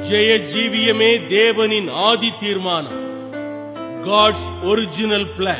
ஜெய ஜீவியமே தேவனின் ஆதி தீர்மானம். God's original plan.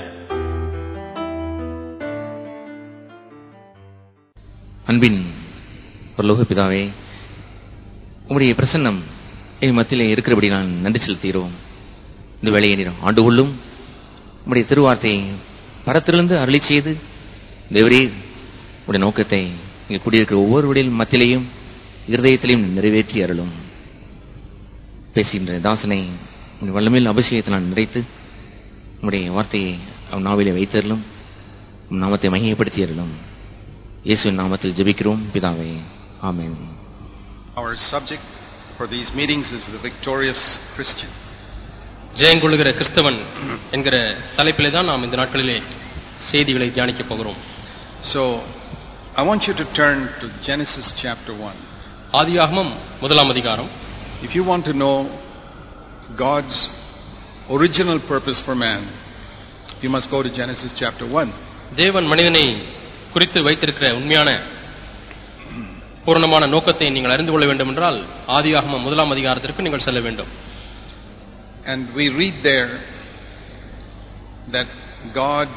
அன்பின் பரலோக பிதாவே, உம்முடைய பிரசன்னம் என் மத்தியிலே இருக்கிறபடி நான் நன்றி செலுத்துகிறோம். இந்த வேளையை நீர் ஆண்டு கொள்ளும். உம்முடைய திருவார்த்தையை பரத்திலிருந்து அருளி செய்து தேவரே உடைய நோக்கத்தை இங்கே குடியிருக்கிற ஒவ்வொருவருடைய மத்தியிலையும் இருதயத்திலையும் நிறைவேற்றி அருளும். பேசுகின்ற தாசனை உடைய வல்லமையில் அபிஷேகத்தை நான் நிறைத்து உம்முடைய வார்த்தையை அவன் நாவிலே வைத்தருளும். உம் நாமத்தை மகிமைப்படுத்தி அருளும். இயேசுவின் நாமத்தில் ஜெபிக்கிறோம் பிதாவே, ஆமென். Our subject for these meetings is the victorious Christian. ஜெயங்கொள்ளுகிற கிறிஸ்தவன் என்கிற தலைப்பிலே தான் நாம் இந்த நாட்களிலே செய்திகளை தியானிக்க போகிறோம். So I want you to turn to Genesis chapter 1. ஆதியாகமம் 1ஆம் அதிகாரம். If you want to know God's original purpose for man, you must go to Genesis chapter 1. தேவன் மனிதனை குறித்து வைத்திருக்கிற உண்மையான பூரணமான நோக்கத்தை நீங்கள் அறிந்து கொள்ள வேண்டும் என்றால் ஆதியாகமம் 1ஆம் அதிகாரத்திற்கு நீங்கள் செல்ல வேண்டும். And we read there that God,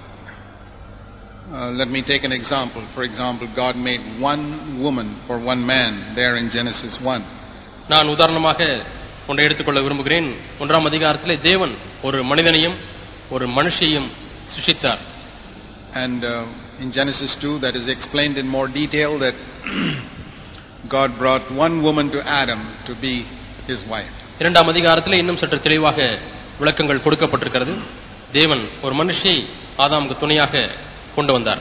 let me take an example. For example, God made one woman for one man there in Genesis 1. நான் உதாரணமாக ஒன்றை எடுத்துக்கொள்ள விரும்புகிறேன். 1ஆம் அதிகாரத்திலே தேவன் ஒரு மனிதனையும் ஒரு மனுஷியையும் சிருஷ்டித்தார். And in Genesis 2 that is explained in more detail that God brought one woman to Adam to be his wife. 2ஆம் அதிகாரத்திலே இன்னும் சற்று தெளிவாக விளக்கங்கள் கொடுக்கப்பட்டிருக்கிறது. தேவன் ஒரு மனுஷியை ஆதாமுக்கு துணையாக கொண்டு வந்தார்.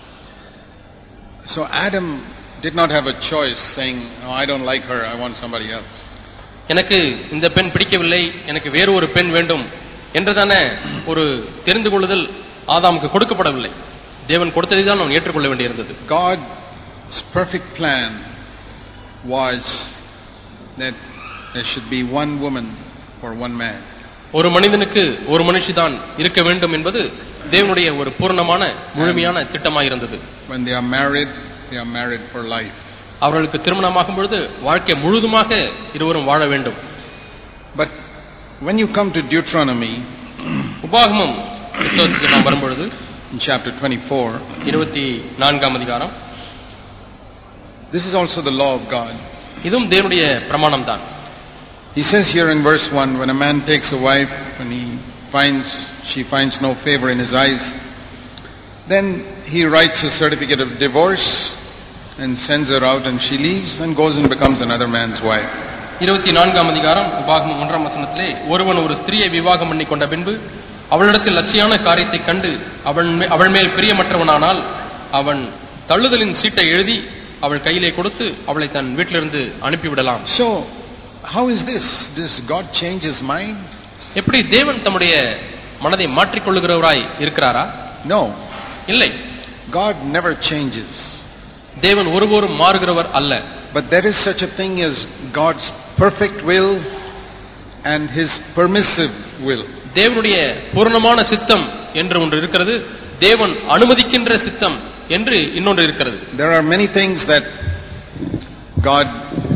So Adam did not have a choice saying, "Oh, I don't like her, I want somebody else." எனக்கு இந்த பெண் பிடிக்கவில்லை, எனக்கு வேறு ஒரு பெண் வேண்டும் என்றதான ஒரு தெரிந்து கொள்ளுதல் ஆதாமுக்கு கொடுக்கப்படவில்லை. தேவன் கொடுத்ததை தான் அவன் ஏற்றுக்கொள்ள வேண்டியிருந்தது. God's perfect plan was that there should be one woman for one man. ஒரு மனிதனுக்கு ஒரு மனுஷி தான் இருக்க வேண்டும் என்பது தேவனுடைய ஒரு பூர்ணமான முழுமையான திட்டமாக இருந்தது. When they are married for life. அவர்களுக்கு திருமணமாகும் பொழுது வாழ்க்கை முழுதுமாக இருவரும் வாழ வேண்டும். But when you come to Deuteronomy, உபாகமம் புத்தகத்துக்கு நாம் வரும்பொழுது in chapter 24, 24ஆம் அதிகாரம், this is also the law of God. இதுவும் தேவனுடைய பிரமாணம் தான். He says here in verse 1, when a man takes a wife and she finds no favor in his eyes, then he writes a certificate of divorce and sends her out, and she leaves and goes and becomes another man's wife. 24ஆம் அதிகாரம் உபாகமம் 1ஆம் வசனத்திலே, ஒருவன் ஒரு ஸ்திரியை விவாகம் பண்ணி கொண்ட பின்பு அவளிடத்தில் லட்சியான காரியத்தை கண்டு அவள் மேல் பிரியமற்றவனானால் அவன் தள்ளுதலின் சீட்டை எழுதி அவள் கையிலே கொடுத்து அவளை தன் வீட்டிலிருந்து அனுப்பிவிடலாம். So how is this? Does God change his mind? எப்படி தேவன் தம்முடைய மனதை மாற்றிக்கொள்ளுகிறவராய் இருக்கிறாரா? No. இல்லை. God never changes. தேவன் ஒருபோதும் மாறுகிறவர் அல்ல. But there is such a thing as God's perfect will and his permissive will. தேவனுடைய பூரணமான சித்தம் என்று ஒன்று இருக்கிறது, தேவன் அனுமதிக்கின்ற சித்தம் என்று இன்னொன்று இருக்கிறது. There are many things that God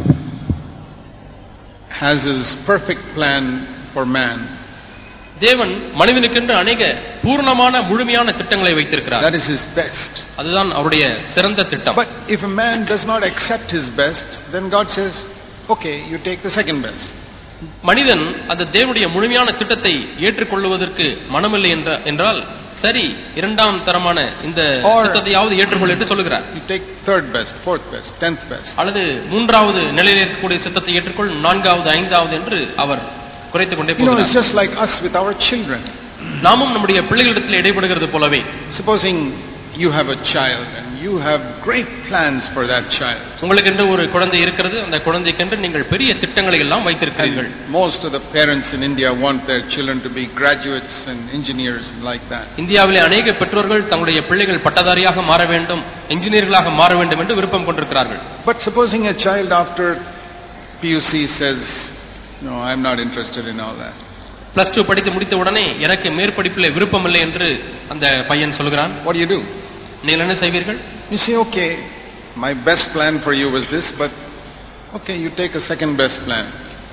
has his perfect plan for man. தேவன் மனிதனுக்கென்று அநேக பூர்ணமான முழுமையான திட்டங்களை வைத்திருக்கிறார். That is his best. அதுதான் அவருடைய சிறந்த திட்டம். But if a man does not accept his best, then God says, okay, you take the second best. மனிதன் அந்த தேவனுடைய முழுமையான திட்டத்தை ஏற்றுக்கொள்வதற்கு மனமில்லை என்றால் சரி, இரண்டாம் தரமான இந்த திட்டத்தையாவது ஏற்றுக்கொள் என்று சொல்லுகிறார். You take third best, fourth best, 10th best. அல்லது மூன்றாவது நிலையில் இருக்கக்கூடிய சித்தத்தை ஏற்றுக்கொள், நான்காவது ஐந்தாவது என்று அவர் குறைத்துக் கொண்டே போகிறார். It's just like us with our children. நாமும் நம்முடைய பிள்ளைகளிடத்தில் இடைபடுகிறது போலவே. Supposing you have a child and you have great plans for that child. உங்களுக்கென்று ஒரு குழந்தை இருக்கிறது, அந்த குழந்தைக்கென்று நீங்கள் பெரிய திட்டங்களை எல்லாம் வைத்திருக்கிறீர்கள். Most of the parents in India want their children to be graduates and engineers and like that. இந்தியாவிலே அநேக பெற்றோர்கள் தங்களுடைய பிள்ளைகள் பட்டதாரியாக மாற வேண்டும், இன்ஜினியர்களாக மாற வேண்டும் என்று விருப்பம் கொண்டிருக்கிறார்கள். But supposing a child after PUC says, no, I am not interested in all that. +2 படித்து முடித்த உடனே எனக்கு மேற்படிப்பிலே விருப்பம் இல்லை என்று அந்த பையன் சொல்கிறான். What do you do? நீங்கள் என்ன செய்வீர்கள்? You say, okay, my best plan for you was this, but okay, you take a second best plan.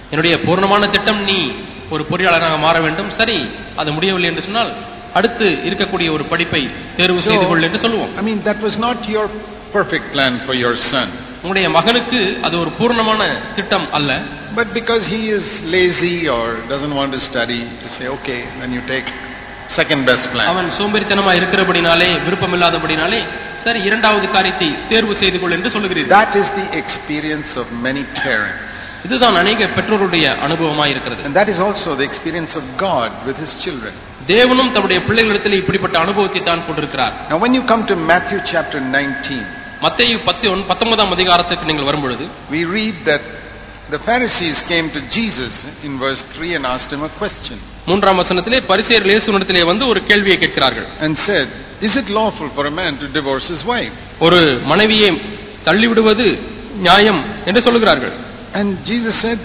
என்னுடைய பூர்ணமான திட்டம் நீ ஒரு பொறியாளராக மாற வேண்டும். சரி, அது முடியவில்லை என்று சொன்னால் அடுத்து இருக்கக்கூடிய ஒரு படிப்பை தேர்வு செய்து கொள் என்று சொல்லுவோம். I mean, that was not your perfect plan for your son. உங்களுடைய மகனுக்கு அது ஒரு பூர்ணமான திட்டம் அல்ல. But because he is lazy or doesn't want to study, to say, okay, then you take second best plan. அவன் சோம்பேறித்தனமா இருக்கிறபடினாலே, விருப்பமில்லாதபடினாலே, சரி இரண்டாவது காரியத்தை தேர்வு செய்து கொள் என்று சொல்லுகிறீர்கள். That is the experience of many parents. இதுதான் அநேக பெற்றோருடைய அனுபவமாய் இருக்கிறது. And that is also the experience of God with his children. தேவனும் தம்முடைய பிள்ளைகளிடத்தில் இப்படிப்பட்ட அனுபவத்தை தான் கொண்டிருக்கிறார். Now when you come to Matthew chapter 19, மத்தேயு 19ஆம் அதிகாரத்துக்கு நீங்கள் வரும்பொழுது we read that the Pharisees came to Jesus in verse 3 and asked him a question. 3ஆம் வசனத்திலே பரிசேயர்கள் இயேசுவினிடத்திலே வந்து ஒரு கேள்வியை கேட்கிறார்கள். And said, is it lawful for a man to divorce his wife? ஒரு மனைவியை தள்ளிவிடுவது நியாயம் என்று சொல்கிறார்கள். And Jesus said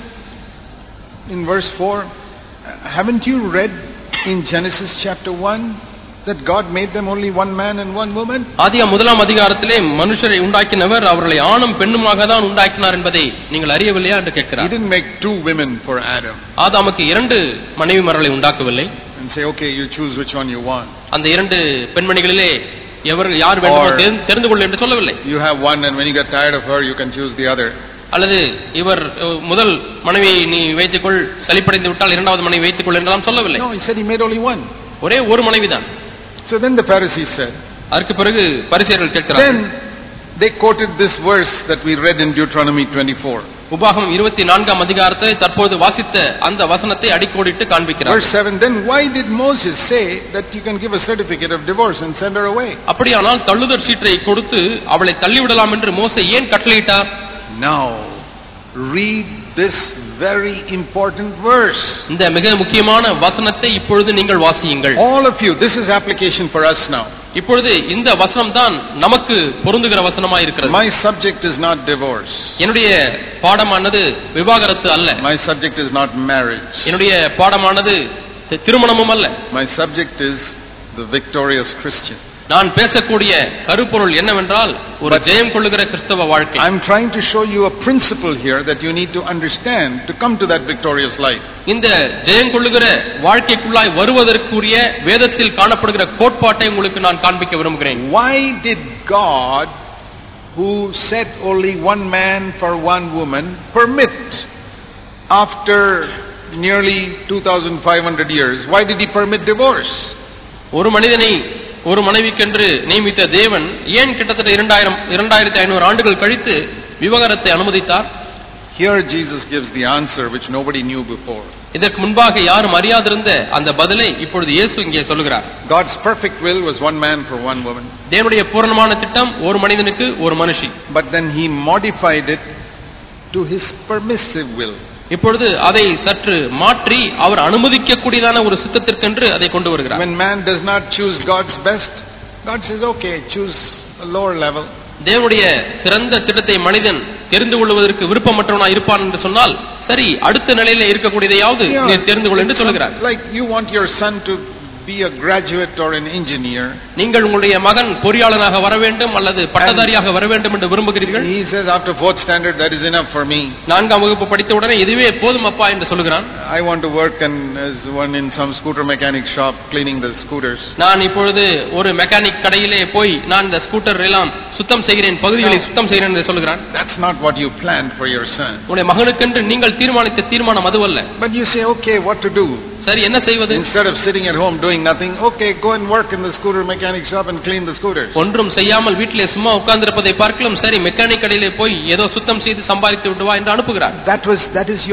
in verse 4, haven't you read in Genesis chapter 1 that God made them only one man and one woman? ஆதியாகமம் 1ஆம் அதிகாரத்திலே மனுஷரை உண்டாக்கினவர் அவர்களை ஆணும் பெண்ணுமாக தான் உண்டாக்கினார் என்பதை நீங்கள் அறியவில்லையா என்று கேட்கிறார். He didn't make two women for Adam. ஆதாமுக்கு 2 மனைவிமார்களை உண்டாக்கவில்லை. And say, okay, you choose which one you want. அந்த 2 பெண்மணிகளிலே யார் வேண்டுமோ தெரிந்து கொள் என்று சொல்லவில்லை. You have one and when you get tired of her you can choose the other. அல்லது இவர் முதல் மனைவியை நீ வைத்துக்கொள், சலிப்படைந்து விட்டால் இரண்டாவது மனைவி வைத்துக்கொள் என்றெல்லாம் சொல்லவில்லை. No, he said he made only one. ஒரே ஒரு மனைவிதான். So then the Pharisees said, அதற்கு பிறகு பரிசேயர்கள் கேட்கிறார்கள். then they quoted this verse that we read in Deuteronomy 24. உபாகமம் 24ஆம் அதிகாரத்தை தற்போது வாசித்த அந்த வசனத்தை அடிக்கோடிட்டு காண்பிக்கிறார். Verse 7, then why did Moses say that you can give a certificate of divorce and send her away? அப்படியானால் தள்ளுதற் சீட்டை கொடுத்து அவளை தள்ளிவிடலாம் என்று மோசே ஏன் கட்டளையிட்டார்? Now read this very important verse. இந்த மிக முக்கியமான வசனத்தை இப்பொழுது நீங்கள் வாசியுங்கள். All of you, this is application for us now. இப்பொழுது இந்த வசனம் தான் நமக்கு பொருந்துகிற வசனமாய் இருக்கிறது. My subject is not divorce. என்னுடைய பாடமானது விவாகரத்து அல்ல. My subject is not marriage. என்னுடைய பாடமானது திருமணமும் அல்ல. My subject is the victorious Christian. நான் பேசக்கூடிய கருப்பொருள் என்னவென்றால் ஒரு ஜெயம் கொள்ளுகிற கிறிஸ்தவ வாழ்க்கை. I'm trying to show you a principle here that you need to understand to come to that victorious life. இந்த ஜெயம் கொள்ளுகிற வாழ்க்கைக்குள்ளாய் வருவதற்குரிய வேதத்தில் காணப்படுகிற கோட்பாட்டை உங்களுக்கு நான் காண்பிக்க விரும்புகிறேன். Why did God, who said only one man for one woman, permit after nearly 2500 years, why did he permit divorce? ஒரு மனிதனை ஒரு மனைவிக்கென்று நியமித்த தேவன் ஏன் கிட்டத்தட்ட 2500 ஆண்டுகள் கழித்து விவாகரத்தை அனுமதித்தார்? Here Jesus gives the answer which nobody knew before. இதற்கு முன்பாக யாரும் அறியாதிருந்த அந்த பதிலை இப்பொழுது இயேசு இங்கே சொல்கிறார். God's perfect will was one man for one woman. தேவனுடைய பூரணமான திட்டம் ஒரு மனிதனுக்கு ஒரு மனுஷி. But then he modified it to his permissive will. இப்பொழுது அதை சற்று மாற்றி அவர் அனுமதிக்கக்கூடியதான ஒரு சித்தத்திற்கென்று அதை கொண்டு வருகிறார். When man does not choose God's best, God says, okay, choose a lower level. தேவனுடைய சிறந்த திட்டத்தை மனிதன் தெரிந்து கொள்வதற்கு விருப்பமற்றவனாய் இருப்பான் என்று சொன்னால் சரி அடுத்த நிலையில இருக்கக்கூடியதையாவது நீ தெரிந்து கொள் என்று சொல்கிறார். Like you want your son to be a graduate or an engineer. நீங்கள் உங்களுடைய மகன் பொறியாளராக வர வேண்டும் அல்லது பட்டதாரியாக வர வேண்டும் என்று விரும்புகிறீர்கள். He says after 4th standard that is enough for me. 4ஆம் வகுப்பு படித்த உடனே இதுவே போதும் அப்பா என்று சொல்கிறான். I want to work as one in some scooter mechanic shop cleaning the scooters. நான் இப்பொழுது ஒரு மெக்கானிக் கடையிலே போய் நான் இந்த ஸ்கூட்டர் எல்லாம் சுத்தம் செய்கிறேன், பகுதிகளை சுத்தம் செய்கிறேன் என்று சொல்கிறான். That's not what you planned for your son. உங்களுடைய மகனுக்கென்று நீங்கள் தீர்மானித்த தீர்மானம் அதுவல்ல. But you say, okay, what to do? சரி என்ன செய்வது? Instead of sitting at home doing nothing, okay, go and work in the scooter mechanic shop and clean the scooters. ஒன்றும் செய்யாமல் வீட்டிலே சும்மா உட்கார்ந்திருப்பதை பார்க்கலாம் சரி மெக்கானிக் கடையிலே போய் ஏதோ சுத்தம் செய்து சம்பாதித்து விட்டு வா என்று அனுப்புகிறார். That is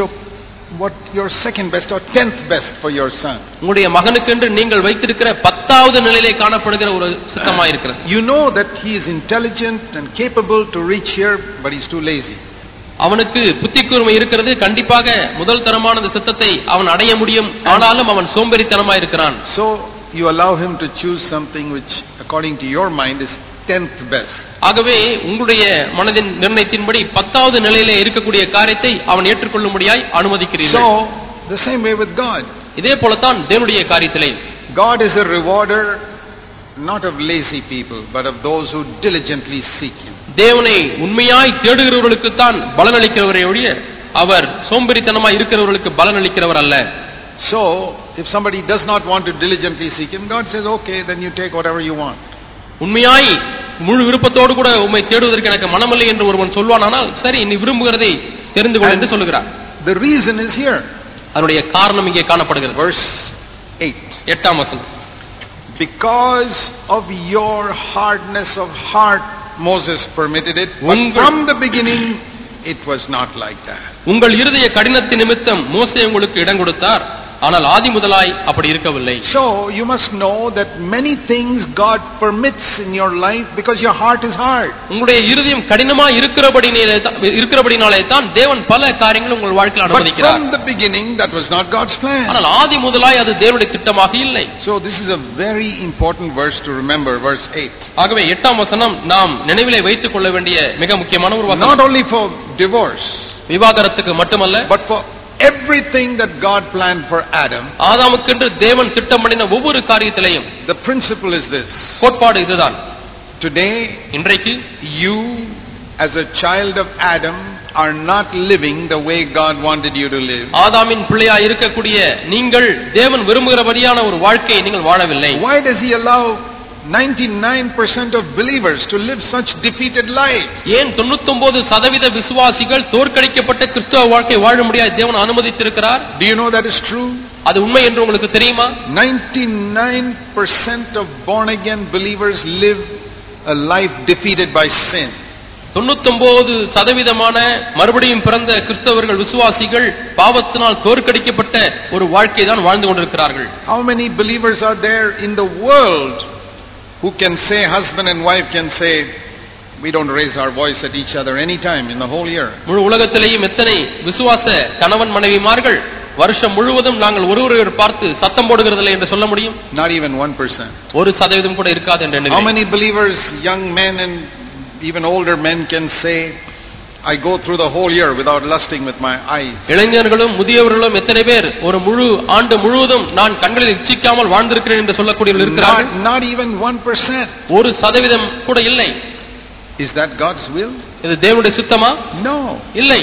your second best or 10th best for your son. உங்களுடைய மகனுக்கென்று நீங்கள் வைத்திருக்கிற 10வது நிலையிலே காணப்படுகிற ஒரு சித்தமாய் இருக்கிறது. You know that he is intelligent and capable to reach here, but he's too lazy. அவனுக்கு புத்தி கூர்மை இருக்கிறது, கண்டிப்பாக முதல் தரமான சித்தத்தை அவன் அடைய முடியும், ஆனாலும் அவன் சோம்பேறித்தனமாய் இருக்கிறான். So you allow him to choose something which according to your mind is 10th best. ஆகவே உங்களுடைய மனதின் நிர்ணயத்தின்படி 10வது நிலையிலே இருக்கக்கூடிய காரியத்தை அவன் ஏற்றுக்கொள்ளும்படியாய் அனுமதிக்கிறீர்கள். So the same way with God. இதே போலத்தான் தேவனுடைய காரியத்திலே God is a rewarder not of lazy people but of those who diligently seek him. தேவனை உண்மையாய் தேடுகிறவர்களுக்கு தான் பலனளிக்கிறவரை ஒழிய அவர் சோம்பேறித்தனமா இருக்கிறவர்களுக்கு பலன் அளிக்கிறவர் அல்ல. So, if somebody does not want to diligently seek him, God says, okay, then you take whatever you want. உண்மையாய் முழு விருப்பத்தோடு கூட உம்மை தேடுவதற்கு எனக்கு மனமில்லை என்று ஒருவன் சொல்வானானால் சரி நீ விரும்புகிறதை தெரிந்து கொள் என்று சொல்லுகிறார். The reason is here. அதனுடைய காரணம் இங்கே காணப்படுகிறது. Verse 8. 8ஆம் வசனம். Because of your hardness of heart, Moses permitted it, but from the beginning it was not like that. உங்கள் இருதய கடினத்தின் நிமித்தம் மோசே உங்களுக்கு இடம் கொடுத்தார், ஆனால் ஆதி முதலாய் அப்படி இருக்கவில்லை. So you must know that many things God permits in your life because your heart is hard. உங்களுடைய இருதயம் கடினமா இருக்கிறபடினாலே தான் தேவன் பல காரியங்களை உங்கள் வாழ்க்கையில் அனுமதிக்கிறார். But from the beginning that was not God's plan. ஆனால் ஆதி முதலாய் அது தேவனுடைய திட்டமாக இல்லை. So this is a very important verse to remember, verse 8. ஆகவே 8ஆம் வசனம் நாம் நினைவிலே வைத்துக் கொள்ள வேண்டிய மிக முக்கியமான ஒரு வசனம். Not only for divorce, விவாகரத்துக்கு மட்டுமல்ல, but for everything that God planned for Adam. ஆதாமுக்கென்று தேவன் திட்டம் பண்ணின ஒவ்வொரு காரியத்திலேயும் The principle is this. கோட்பாடு இதுதான். Today, இன்றைக்கு you as a child of Adam are not living the way God wanted you to live. ஆதாமின் பிள்ளையாய் இருக்கக்கூடிய நீங்கள் தேவன் விரும்புகிறபடியான ஒரு வாழ்க்கையை நீங்கள் வாழவில்லை. Why does he allow 99% of believers to live such defeated lives? ஏன் 99% விசுவாசிகள் தோற்கடிக்கப்பட்ட கிறிஸ்தவ வாழ்க்கை வாழ முடியாது தேவன் அனுமதித்திருக்கிறார்? Do you know that is true? அது உண்மை என்று உங்களுக்கு தெரியுமா? 99% of born again believers live a life defeated by sin. 99% மறுபடியும் பிறந்த கிறிஸ்தவர்கள் விசுவாசிகள் பாவத்தினால் தோற்கடிக்கப்பட்ட ஒரு வாழ்க்கை தான் வாழ்ந்து கொண்டிருக்கிறார்கள். How many believers are there in the world who can say, husband and wife can say, we don't raise our voice at each other any time in the whole year? முழு உலகத்திலேயும் எத்தனை விசுவாச கணவன் மனைவிமார்கள் வருஷம் முழுவதும் நாங்கள் ஒருவரை பார்த்து சத்தம் போடுகிறதில்லை என்று சொல்ல முடியும்? Not even 1%. 1% கூட இருக்காது என்று How many believers, young men and even older men, can say, I go through the whole year without lusting with my eyes? இளைஞர்களும் முதியவர்களும் எத்தனை பேர் ஒரு முழு ஆண்டு முழுவதும் நான் கண்களில் இச்சிக்காமல் வாழ்ந்திருக்கிறேன் என்று சொல்லக்கூடியவர்கள் இருக்கிறார்கள்? Not even 1%. 1% கூட இல்லை. Is that God's will? இது தேவனுடைய சித்தமா? No. இல்லை.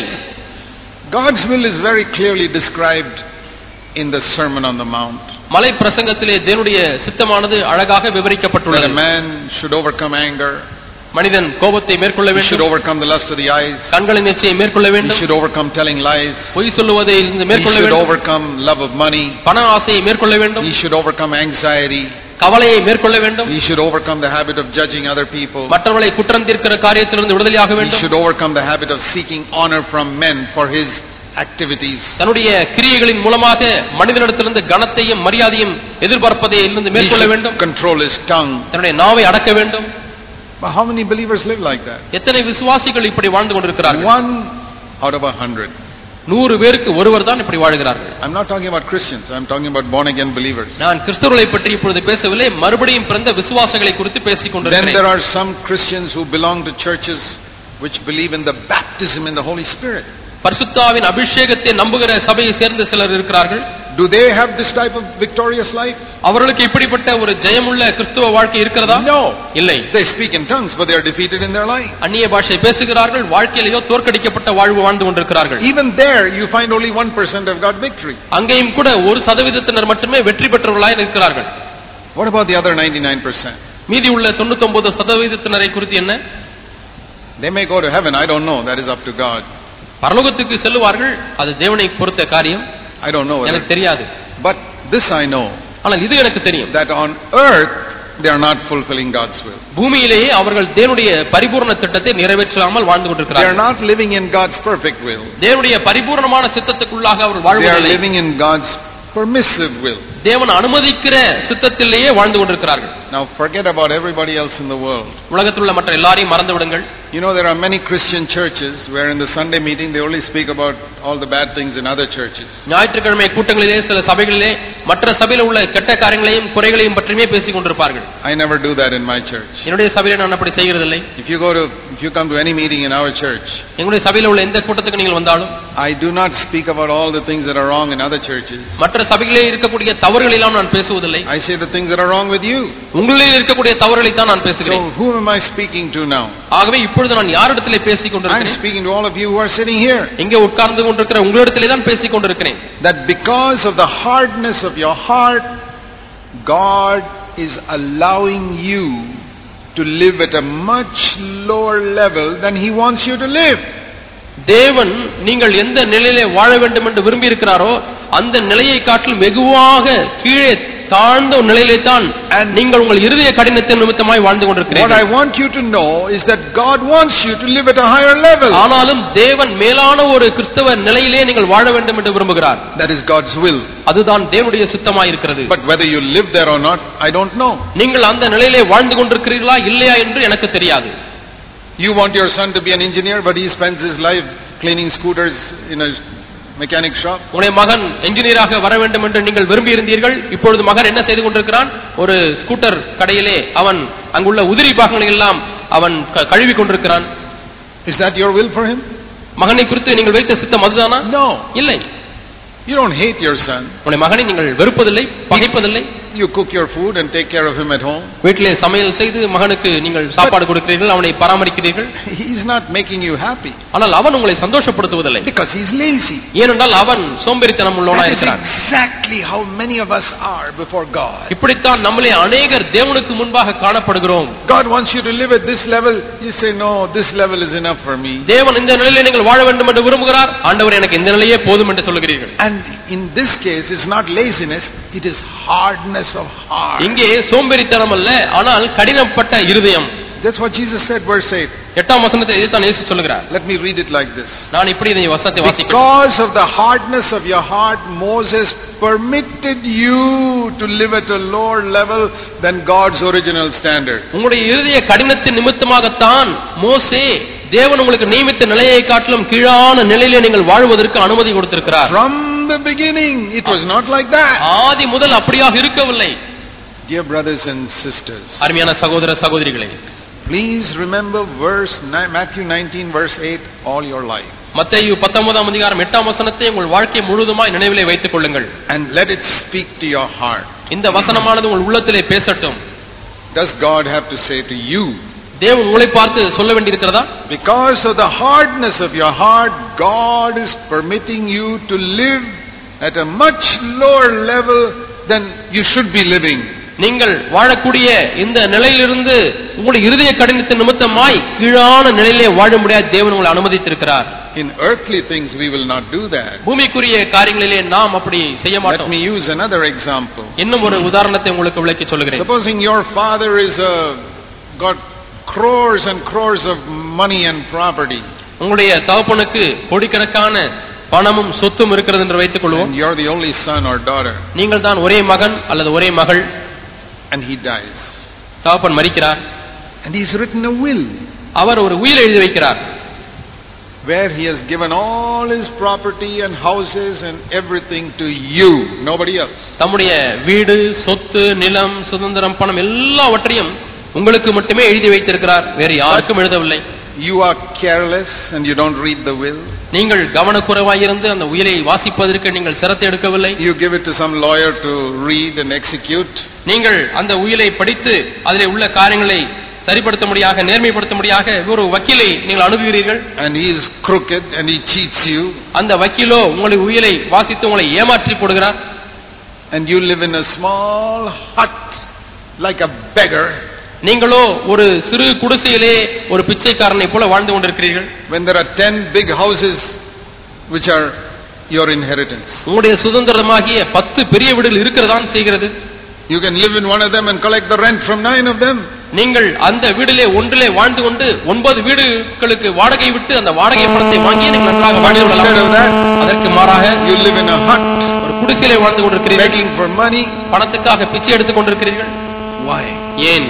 God's will is very clearly described in the Sermon on the Mount. மலை பிரசங்கத்திலே தேவனுடைய சித்தமானது அழகாக விவரிக்கப்பட்டுள்ளது. That a man should overcome anger. மனிதன் கோபத்தை மேற்கொள்ள He வேண்டும். should overcome the lust of the eyes. கண்களின் இச்சையை மேற்கொள்ள He வேண்டும். should overcome telling lies. பொய் சொல்லுவதை He மேற்கொள்ள should வேண்டும். overcome love of money. பண ஆசையை மேற்கொள்ள வேண்டும். He should overcome anxiety. கவலையை மேற்கொள்ள வேண்டும். He should overcome the habit of judging other people. மற்றவர்களை குற்றம் தீர்க்கிற காரியத்திலிருந்து விடுதலையாக He வேண்டும். should overcome the habit of seeking honor from men for his activities. தன்னுடைய கிரியைகளின் மூலமாக மனிதனிடத்திலிருந்து கனத்தையும் மரியாதையும் எதிர்பார்ப்பதை இருந்து He மேற்கொள்ள should வேண்டும். control his tongue. தன்னுடைய நாவை அடக்க வேண்டும். But how many believers live like that? எத்தனை விசுவாசிகள் இப்படி வாழ்ந்து கொண்டிருக்கிறார்கள்? 1 out of 100. 100 பேருக்கு ஒருவர் தான் இப்படி வாழ்கிறார்கள். I'm not talking about Christians. I'm talking about born again believers. நான் கிறிஸ்தவர்களை பற்றி இப்பொழுது பேசவில்லை, மறுபடியும் பிறந்த விசுவாசிகளை குறித்து பேசிக் Then கொண்டிருக்கிறேன். there are some Christians who belong to churches which believe in the baptism in the Holy Spirit. பரிசுத்தாவின் அபிஷேகத்தை நம்புகிற சபையை சேர்ந்த சிலர் இருக்கிறார்கள். Do they have this type of victorious life? அவர்களுக்கு இப்படிப்பட்ட ஒரு ஜெயமுள்ள கிறிஸ்துவ வாழ்க்கை இருக்கிறதா? No. இல்லை. They speak in tongues but they are defeated in their life. அந்நிய பாஷை பேசுகிறார்கள், வாழ்க்கையிலேயோ தோற்கடிக்கப்பட்ட வாழ்வு வாழ்ந்து கொண்டிருக்கிறார்கள். Even there you find only 1% have got victory. அங்கேயும் கூட 1% மட்டுமே வெற்றி பெற்றவர்களாய் இருக்கிறார்கள். What about the other 99%? மீதி உள்ள 99% குறித்து என்ன? They may go to heaven, I don't know, that is up to God. பரலோகத்துக்கு செல்வார்கள், அது தேவனை பொறுத்த காரியம். I don't know எனக்கு தெரியாது. But this I know, ஆனால் இது எனக்கு தெரியும், that on earth they are not fulfilling God's will. பூமியிலேயே அவர்கள் தேவனுடைய பரிபூரண திட்டத்தை நிறைவேற்றாமல் வாழ்ந்து They are கொண்டிருக்கிறார்கள். not living in God's perfect will. தேவனுடைய பரிபூரணமான சித்தத்துக்குள்ளாக அவர்கள் They are வாழ்வதில்லை. living in God's permissive will. தேவன் அனுமதிக்கிற சித்தத்திலேயே வாழ்ந்து கொண்டிருக்கிறார்கள். Now forget about everybody else in the world. உலகத்தில் உள்ள மற்ற எல்லாரையும் மறந்து விடுங்கள். You know, there are many Christian churches where in the Sunday meeting they only speak about all the bad things in other churches. ஞாயிற்றுக்கிழமை கூட்டங்களிலே சில சபைகளிலே மற்ற சபையில் உள்ள கெட்ட காரியங்களையும் குறைகளையும் பற்றியே பேசிக் கொண்டிருப்பார்கள். I never do that in my church. என்னுடைய சபையில நான் அப்படி செய்கிறதில்லை. If you come to any meeting in our church, எங்களுடைய சபையில் உள்ள எந்த கூட்டத்துக்கு நீங்கள் வந்தாலும் I do not speak about all the things that are wrong in other churches. மற்ற சபைகளிலே இருக்கக்கூடிய தவறுகளை எல்லாம் நான் பேசுவதில்லை. I say the things that are wrong with you. உங்களில் இருக்கக்கூடிய தவறுகளை தான் நான் So பேசுகிறேன். whom am I speaking to now? ஆகவே இப்பொழுது நான் யாரிடத்திலே பேசிக் I'm கொண்டிருக்கிறேன்? speaking to all of you who are sitting here. இங்கே உட்கார்ந்து கொண்டிருக்கிற உங்களிடத்திலே தான் பேசிக் கொண்டிருக்கிறேன். That because of the hardness of your heart, God is allowing you to live at a much lower level than He wants you to live. தேவன் நீங்கள் எந்த நிலையிலே வாழ வேண்டும் என்று விரும்பி இருக்கிறாரோ அந்த நிலையை காட்டிலும் வெகுவாக கீழே தாழ்ந்த ஒரு நிலையிலே தான் நீங்கள் உங்கள் இருதய கடினத்தின் நிமித்தமாய் வாழ்ந்து What கொண்டிருக்கிறீர்கள். I want you to know is that God wants you to live at a higher level. ஆனாலும் தேவன் மேலான ஒரு கிறிஸ்தவ நிலையிலே நீங்கள் வாழ வேண்டும் என்று விரும்புகிறார். That is God's will. அதுதான் தேவனுடைய சித்தமாய் இருக்கிறது. But whether you live there or not, I don't know. நீங்கள் அந்த நிலையிலே வாழ்ந்து கொண்டிருக்கிறீர்களா இல்லையா என்று எனக்கு தெரியாது. You want your son to be an engineer, but he spends his life cleaning scooters in a mechanic shop. உங்களுடைய மகன் என்ஜினியராக வர வேண்டும் என்று நீங்கள் விரும்பி இருந்தீர்கள். இப்பொழுது மகன் என்ன செய்து கொண்டிருக்கிறான்? ஒரு ஸ்கூட்டர் கடையிலே அவன் அங்குள்ள உதிரி பாகங்களை எல்லாம் அவன் கழுவி கொண்டிருக்கிறான். Is that your will for him? மகனை குறித்து நீங்கள் வைத்த சித்தம் அதுதானா? No. இல்லை. You don't hate your son. உங்களுடைய மகனை நீங்கள் வெறுப்பதில்லை, பகைப்பதில்லை. You cook your food and take care of him at home. வீட்டிலே சமையல் செய்து மகனுக்கு நீங்கள் சாப்பாடு கொடுக்கிறீர்கள், அவனை பராமரிக்கிறீர்கள். He is not making you happy. ஆனால் அவன் உங்களை சந்தோஷப்படுத்துவதில்லை. Because he is lazy. ஏனென்றால் அவன் சோம்பேறித்தனம் உள்ளவனாய் இருக்கிறான். Exactly how many of us are before God. இப்படித்தான் நம்மளே அநேகர் தேவனுக்கு முன்பாக காணப்படுகிறோம். God wants you to live at this level. You say, no, this level is enough for me. தேவன் இந்த நிலையிலே நீங்கள் வாழ வேண்டும் என்று விரும்புகிறார். ஆண்டவர் எனக்கு இந்த நிலையே போதும் என்று சொல்கிறீர்கள். And in this case, it's not laziness, it is hardness of heart. இங்கே சோம்பேறித்தனம் அல்ல, ஆனால் கடினப்பட்ட இருதயம். That's what Jesus said, verse 8. 8ஆம் வசனத்தை இதைத்தான் இயேசு சொல்கிறார். Let me read it like this. நான் இப்படி இந்த வசனத்தை வாசிக்கிறேன். Because of the hardness of your heart, Moses permitted you to live at a lower level than God's original standard. உங்களுடைய இருதய கடினத்தின் நிமித்தமாகத்தான் மோசே தேவன் உங்களுக்கு நியமித்த நிலையை காட்டிலும் கீழான நிலையிலே நீங்கள் வாழ்வதற்கு அனுமதி கொடுத்திருக்கிறார். From the beginning, it was not like that. ஆதி முதல் அப்படியாக இருக்கவில்லை. Dear brothers and sisters, அருமையான சகோதர சகோதரிகளே, please remember Matthew 19 verse 8 all your life. மத்தேயு 19ஆம் அதிகாரம் 8ஆம் வசனத்தை உங்கள் வாழ்க்கை முழுவதுமாய் நினைவிலே வைத்துக் கொள்ளுங்கள். And let it speak to your heart. இந்த வசனமானது உங்கள் உள்ளத்திலே பேசட்டும். Does God have to say to you? தேவன் உங்களை பார்த்து சொல்ல வேண்டியிருக்கிறதா? Because of the hardness of your heart, God is permitting you to live at a much lower level than you should be living. நீங்கள் வாழக்கூடிய இந்த நிலையிலிருந்து உங்களுடைய இருதய கடினத்தின் நிமித்தமாய் கீழான நிலையிலே வாழும்படியாக தேவன் உங்களை அனுமதித்திருக்கிறார். In earthly things we will not do that. பூமிக்குரிய காரியங்களிலே நாம் அப்படி செய்ய மாட்டோம். Let me use another example. இன்னும் ஒரு உதாரணத்தை உங்களுக்கு விளக்கி சொல்கிறேன். Supposing your father is got crores and crores of money and property. உங்களுடைய தகப்பனுக்கு கோடிக்கணக்கான பணமும் சொத்தும் இருக்கிறது என்று வைத்துக் கொள்வோம். And you're the only son or daughter. நீங்கள் தான் ஒரே மகன் அல்லது ஒரே மகள். And he dies. தகப்பன் மரிக்கிறார். And he's written a will. அவர் ஒரு உயில் எழுதி வைக்கிறார். Where he has given all his property and houses and everything to you, nobody else. தம்முடைய வீடு, சொத்து, நிலம், சுதந்திரம், பணம் எல்லாவற்றையும் உங்களுக்கு மட்டுமே எழுதி வைத்திருக்கிறார். வேறு யாருக்கும் எழுதவில்லை. You are careless and you don't read the will. நீங்கள் கவனக்குறைவாயிருந்து அந்த உயிலை வாசிப்பதற்கு நீங்கள் சிரத்தை எடுக்கவில்லை. You give it to some lawyer to read and execute. நீங்கள் அந்த உயிலை படித்து அதிலே உள்ள காரியங்களை சரிப்படுத்த முடியாக, நேர்மைப்படுத்த முடியாக ஒரு வக்கீலை நீங்கள் அணுகுகிறீர்கள். And he is crooked and he cheats you. அந்த வக்கீலோ உங்களுடைய உயிலை வாசித்து உங்களை ஏமாற்றி போடுகிறார். And you live in a small hut like a beggar. நீங்களோ ஒரு சிறு குடிசையிலே ஒரு பிச்சைக்காரனை போல வாழ்ந்து கொண்டிருக்கிறீர்கள். When there are 10 big houses which are your inheritance. உங்களுடைய சுதந்திரமாகிய 10 பெரிய வீடுகள் இருக்கிறதான் செய்கிறது. You can live in one of them and collect the rent from 9 of them. நீங்கள் அந்த வீட்டிலே ஒன்றிலே வாழ்ந்து கொண்டு 9 வீடுகளுக்கு வாடகை விட்டு அந்த வாடகை பணத்தை வாங்கி நீங்கள் நன்றாக வாழ்ந்து கொள்ளலாம். அதற்கு மாறாக you live in a hut, ஒரு குடிசையிலே வாழ்ந்து கொண்டிருக்கிறீர்கள். begging for money. பணத்துக்காக பிச்சை எடுத்துக் கொண்டிருக்கிறீர்கள். Why? ஏன்?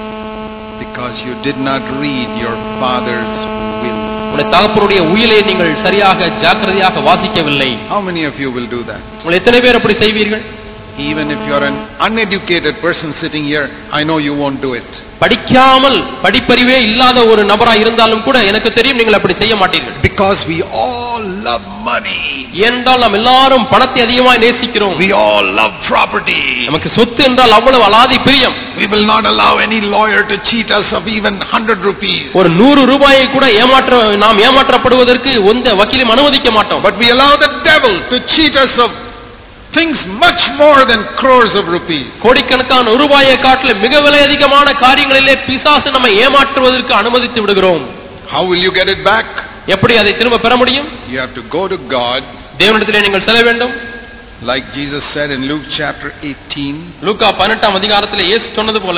Because you did not read your father's will. உங்களுடைய தகப்பனுடைய உயிலை நீங்கள் சரியாக ஜாக்கிரதையாக வாசிக்கவில்லை. How many of you will do that? உங்கள் எத்தனை பேர் அப்படி செய்வீர்கள்? Even if you're an uneducated person sitting here, I know you won't do it. படிக்காமல் படிப்பறிவே இல்லாத ஒரு நபரா இருந்தாலும் கூட எனக்கு தெரியும் நீங்கள் அப்படி செய்ய மாட்டீர்கள். Because we all love money. ஏனென்றால் நாம் எல்லாரும் பணத்தை அதிகமாய் நேசிக்கிறோம். We all love property. நமக்கு சொத்து என்றால் அவ்வளவு அலாதி பிரியம். We will not allow any lawyer to cheat us of even 100 rupees. ஒரு 100 ரூபாயை கூட நாம் ஏமாற்றப்படுவதற்கு எந்த வக்கீலும் அனுமதிக்க மாட்டோம். But we allow the devil to cheat us of things much more than crores of rupees. கோடிக்கணக்கான ரூபாயை காட்டிலும் மிக விலை அதிகமான காரியங்களிலே பிசாசு நம்மை ஏமாற்றுவதற்கு அனுமதித்து விடுகிறோம். How will you get it back? எப்படி அதை திரும்ப பெற முடியும்? You have to go to God. தேவனிடத்திலே நீங்கள் செல்ல வேண்டும். Like Jesus said in Luke chapter 18. லூக்கா 18ஆம் அதிகாரத்திலே இயேசு சொன்னது போல,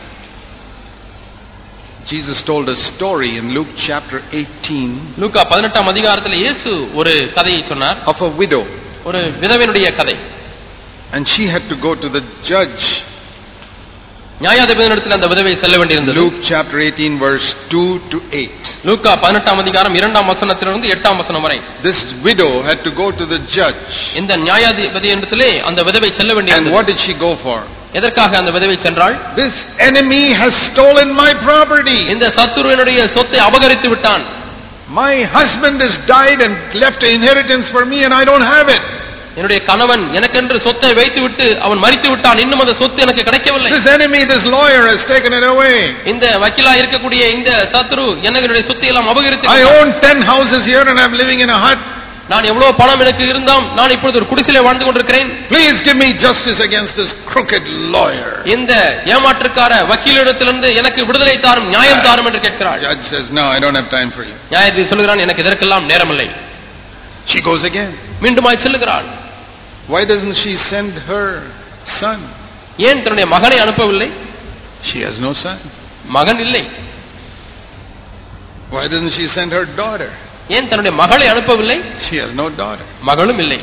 Jesus told a story in Luke chapter 18. லூக்கா 18ஆம் அதிகாரத்திலே இயேசு ஒரு கதையை சொன்னார். Of a widow. ஒரு விதவையினுடைய கதை. And she had to go to the judge. நியாயாதிபதியிடத்தில் அந்த விதவை செல்ல வேண்டியிருந்தது. Luke chapter 18 verse 2 to 8. லூக்கா 18ஆம் அதிகாரம் 2ஆம் வசனத்திலிருந்து 8ஆம் வசனம் வரை. This widow had to go to the judge. இந்த நியாயாதிபதியிடத்திலே அந்த விதவை செல்ல வேண்டியிருந்தது. And what did she go for? எதற்காக அந்த விதவை சென்றாள்? This enemy has stolen my property. இந்த சத்துருவினுடைய சொத்தை அபகரித்து விட்டான். My husband has died and left an inheritance for me and I don't have it. என்னுடைய கணவன் எனக்கென்று சொத்தை வைத்துவிட்டு அவன் மரித்து விட்டான், இன்னும் அந்த சொத்து எனக்கு கிடைக்கவில்லை. This enemy, this lawyer has taken it away. இந்த வக்கீலா இருக்கக்கூடிய இந்த சத்துரு என்னுடைய சொத்தை எல்லாம் அபகரித்து I own 10 houses here and I'm living in a hut. நான் எவ்வளவு பணம் எனக்கு இருந்தாம், நான் இப்பொழுது ஒரு குடிசையிலே வாழ்ந்து கொண்டிருக்கிறேன். Please give me justice against this crooked lawyer. இந்த ஏமாற்றுக்கார வக்கீலிடத்திலிருந்து எனக்கு விடுதலை தாரும், நியாயம் தாரும் என்று கேட்கிறாள். Judge says, no, I don't have time for you. நியாயாதிபதி சொல்கிறான், எனக்கு இதற்கெல்லாம் நேரமில்லை. She goes again. மீண்டுமாய் செல்லுகிறாள். Why doesn't she send her son? ஏன் தன்னுடைய மகனை அனுப்பவில்லை? She has no son. மகன் இல்லை. Why doesn't she send her daughter? ஏன் தன்னுடைய மகளை அனுப்பவில்லை? She has no daughter. மகளும் இல்லை.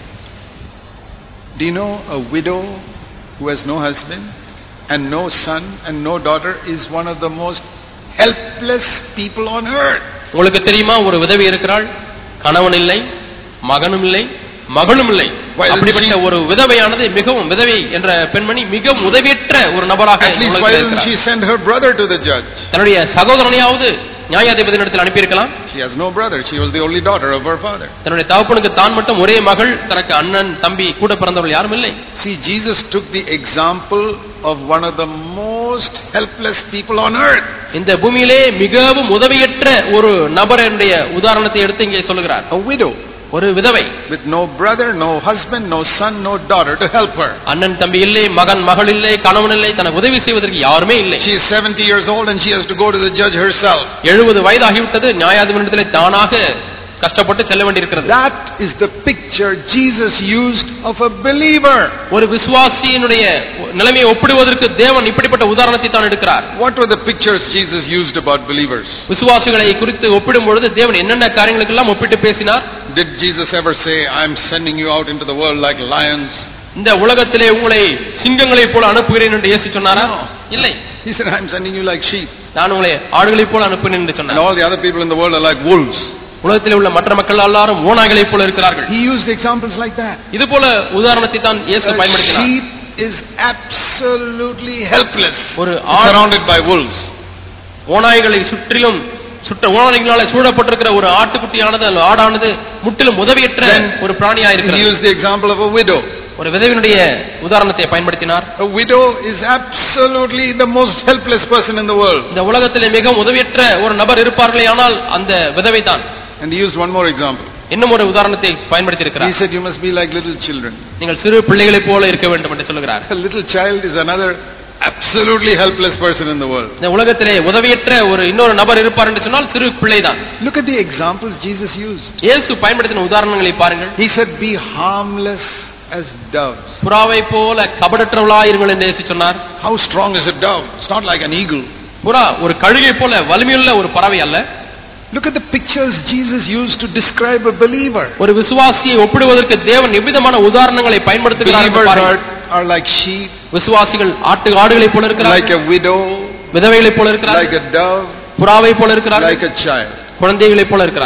Do you know a widow who has no husband and no son and no daughter is one of the most helpless people on earth? உங்களுக்கு தெரியுமா, ஒரு விதவை இருக்கிறாள், கணவன் இல்லை, மகனும் இல்லை, மகளும் இல்லை. அப்படிப்பட்ட ஒரு விதவையானது மிகவும் விதவை என்ற பெண்மணி மிகவும் உதவியற்ற ஒரு நபராக Why doesn't she send her brother to the judge? தன்னுடைய சகோதரனையாவது நியாயாதிபதியிடத்தில் அனுப்பி இருக்கலாம். She has no brother. She was the only daughter of her father. தன்னுடைய தகப்பனுக்கு தான் மட்டும் ஒரே மகள், தனக்கு அண்ணன் தம்பி கூட பிறந்தவர்கள் யாரும் இல்லை. See, Jesus took the example of one of the most helpless people on earth. இந்த பூமியிலே மிகவும் உதவியற்ற ஒரு நபருடைய உதாரணத்தை எடுத்து இங்கே சொல்லுகிறார். A widow. ஒரு விதவை. With no brother, no husband, no son, no daughter to help her. அண்ணன் தம்பி இல்லை, மகன் மகள் இல்லை, கணவன் இல்லை, தனக்கு உதவி செய்வதற்கு யாருமே இல்லை. She is 70 years old and she has to go to the judge herself. 70 வயதாகிவிட்டது, நியாயாதிபதியிடத்திலே தானாக கஷ்டப்பட்டு செல்ல வேண்டியிருக்கிறது. That is the picture Jesus used of a believer. ஒரு விசுவாசியினுடைய நிலைமையை ஒப்பிடுவதற்கு தேவன் இப்படிப்பட்ட உதாரணத்தை தான் எடுக்கிறார். What were the pictures Jesus used about believers? விசுவாசிகளை குறித்து ஒப்பிடும் பொழுது தேவன் என்னென்ன காரியங்களுக்கு எல்லாம் ஒப்பிட்டு பேசினார்? Did Jesus ever say, I am sending you out into the world like lions? இந்த உலகத்திலே உங்களை சிங்கங்களைப் போல அனுப்புகிறேன் என்று இயேசு சொன்னாரா? இல்லை. He said, I am sending you like sheep. நான் உங்களை ஆடுகளைப் போல அனுப்புகிறேன் என்று சொன்னார். And all the other people in the world are like wolves. உலகத்தில் உள்ள மற்ற மக்கள் எல்லாரும் ஓநாய்களைப் போல இருக்கிறார்கள். He used examples like that. இது போல உதாரணத்தை தான் இயேசு பயன்படுத்தினார். Sheep is absolutely helpless, ஒரு surrounded by wolves. ஓநாய்களை சுற்றிலும் ஓநாய்களால் சூழப்பட்டிருக்கிற ஒரு ஆட்டுக்குட்டியானது ஆடானது முற்றிலும் உதவியற்ற ஒரு பிராணியா இருக்கிறது. He used the example of a widow. ஒரு விதவையினுடைய உதாரணத்தை பயன்படுத்தினார். A widow is absolutely the most helpless person in the world. இந்த உலகத்திலே மிகவும் உதவியற்ற ஒரு நபர் இருப்பார்களே ஆனால் அந்த விதவை தான். And he used one more example. இன்னும் ஒரு உதாரணத்தை பயன்படுத்தி இருக்கிறார். He said you must be like little children. நீங்கள் சிறு பிள்ளைகளைப் போல இருக்க வேண்டும் என்று சொல்கிறார். A little child is another absolutely helpless person in the world. இந்த உலகத்திலே உதவியற்ற ஒரு இன்னொரு நபர் இருப்பார் என்று சொன்னால் சிறு பிள்ளை தான். Look at the examples Jesus used. இயேசு பயன்படுத்தின உதாரணங்களை பாருங்கள். He said be harmless as doves. புறாவை போல கபடற்றவளாயிருங்கள் என்று இயேசு சொன்னார். How strong is a dove? It's not like an eagle. புறா ஒரு கழுகை போல வலிமையுள்ள ஒரு பறவை அல்ல. Look at the pictures Jesus used to describe a believer. ஒரு விசுவாசியை ஒப்பிடுவதற்கு தேவன் எவ்விதமான உதாரணங்களை பயன்படுத்துகிறார் என்று பாருங்கள். Are like sheep. விசுவாசிகள் ஆடுகளைப் போல இருக்கிறார்கள். Like a widow. விதவைகளைப் போல இருக்கிறார்கள். Like a dove. புறாவை போல இருக்கிறார்கள். Like a child. குழந்தைகளைப் போல இருக்கிறார்கள்.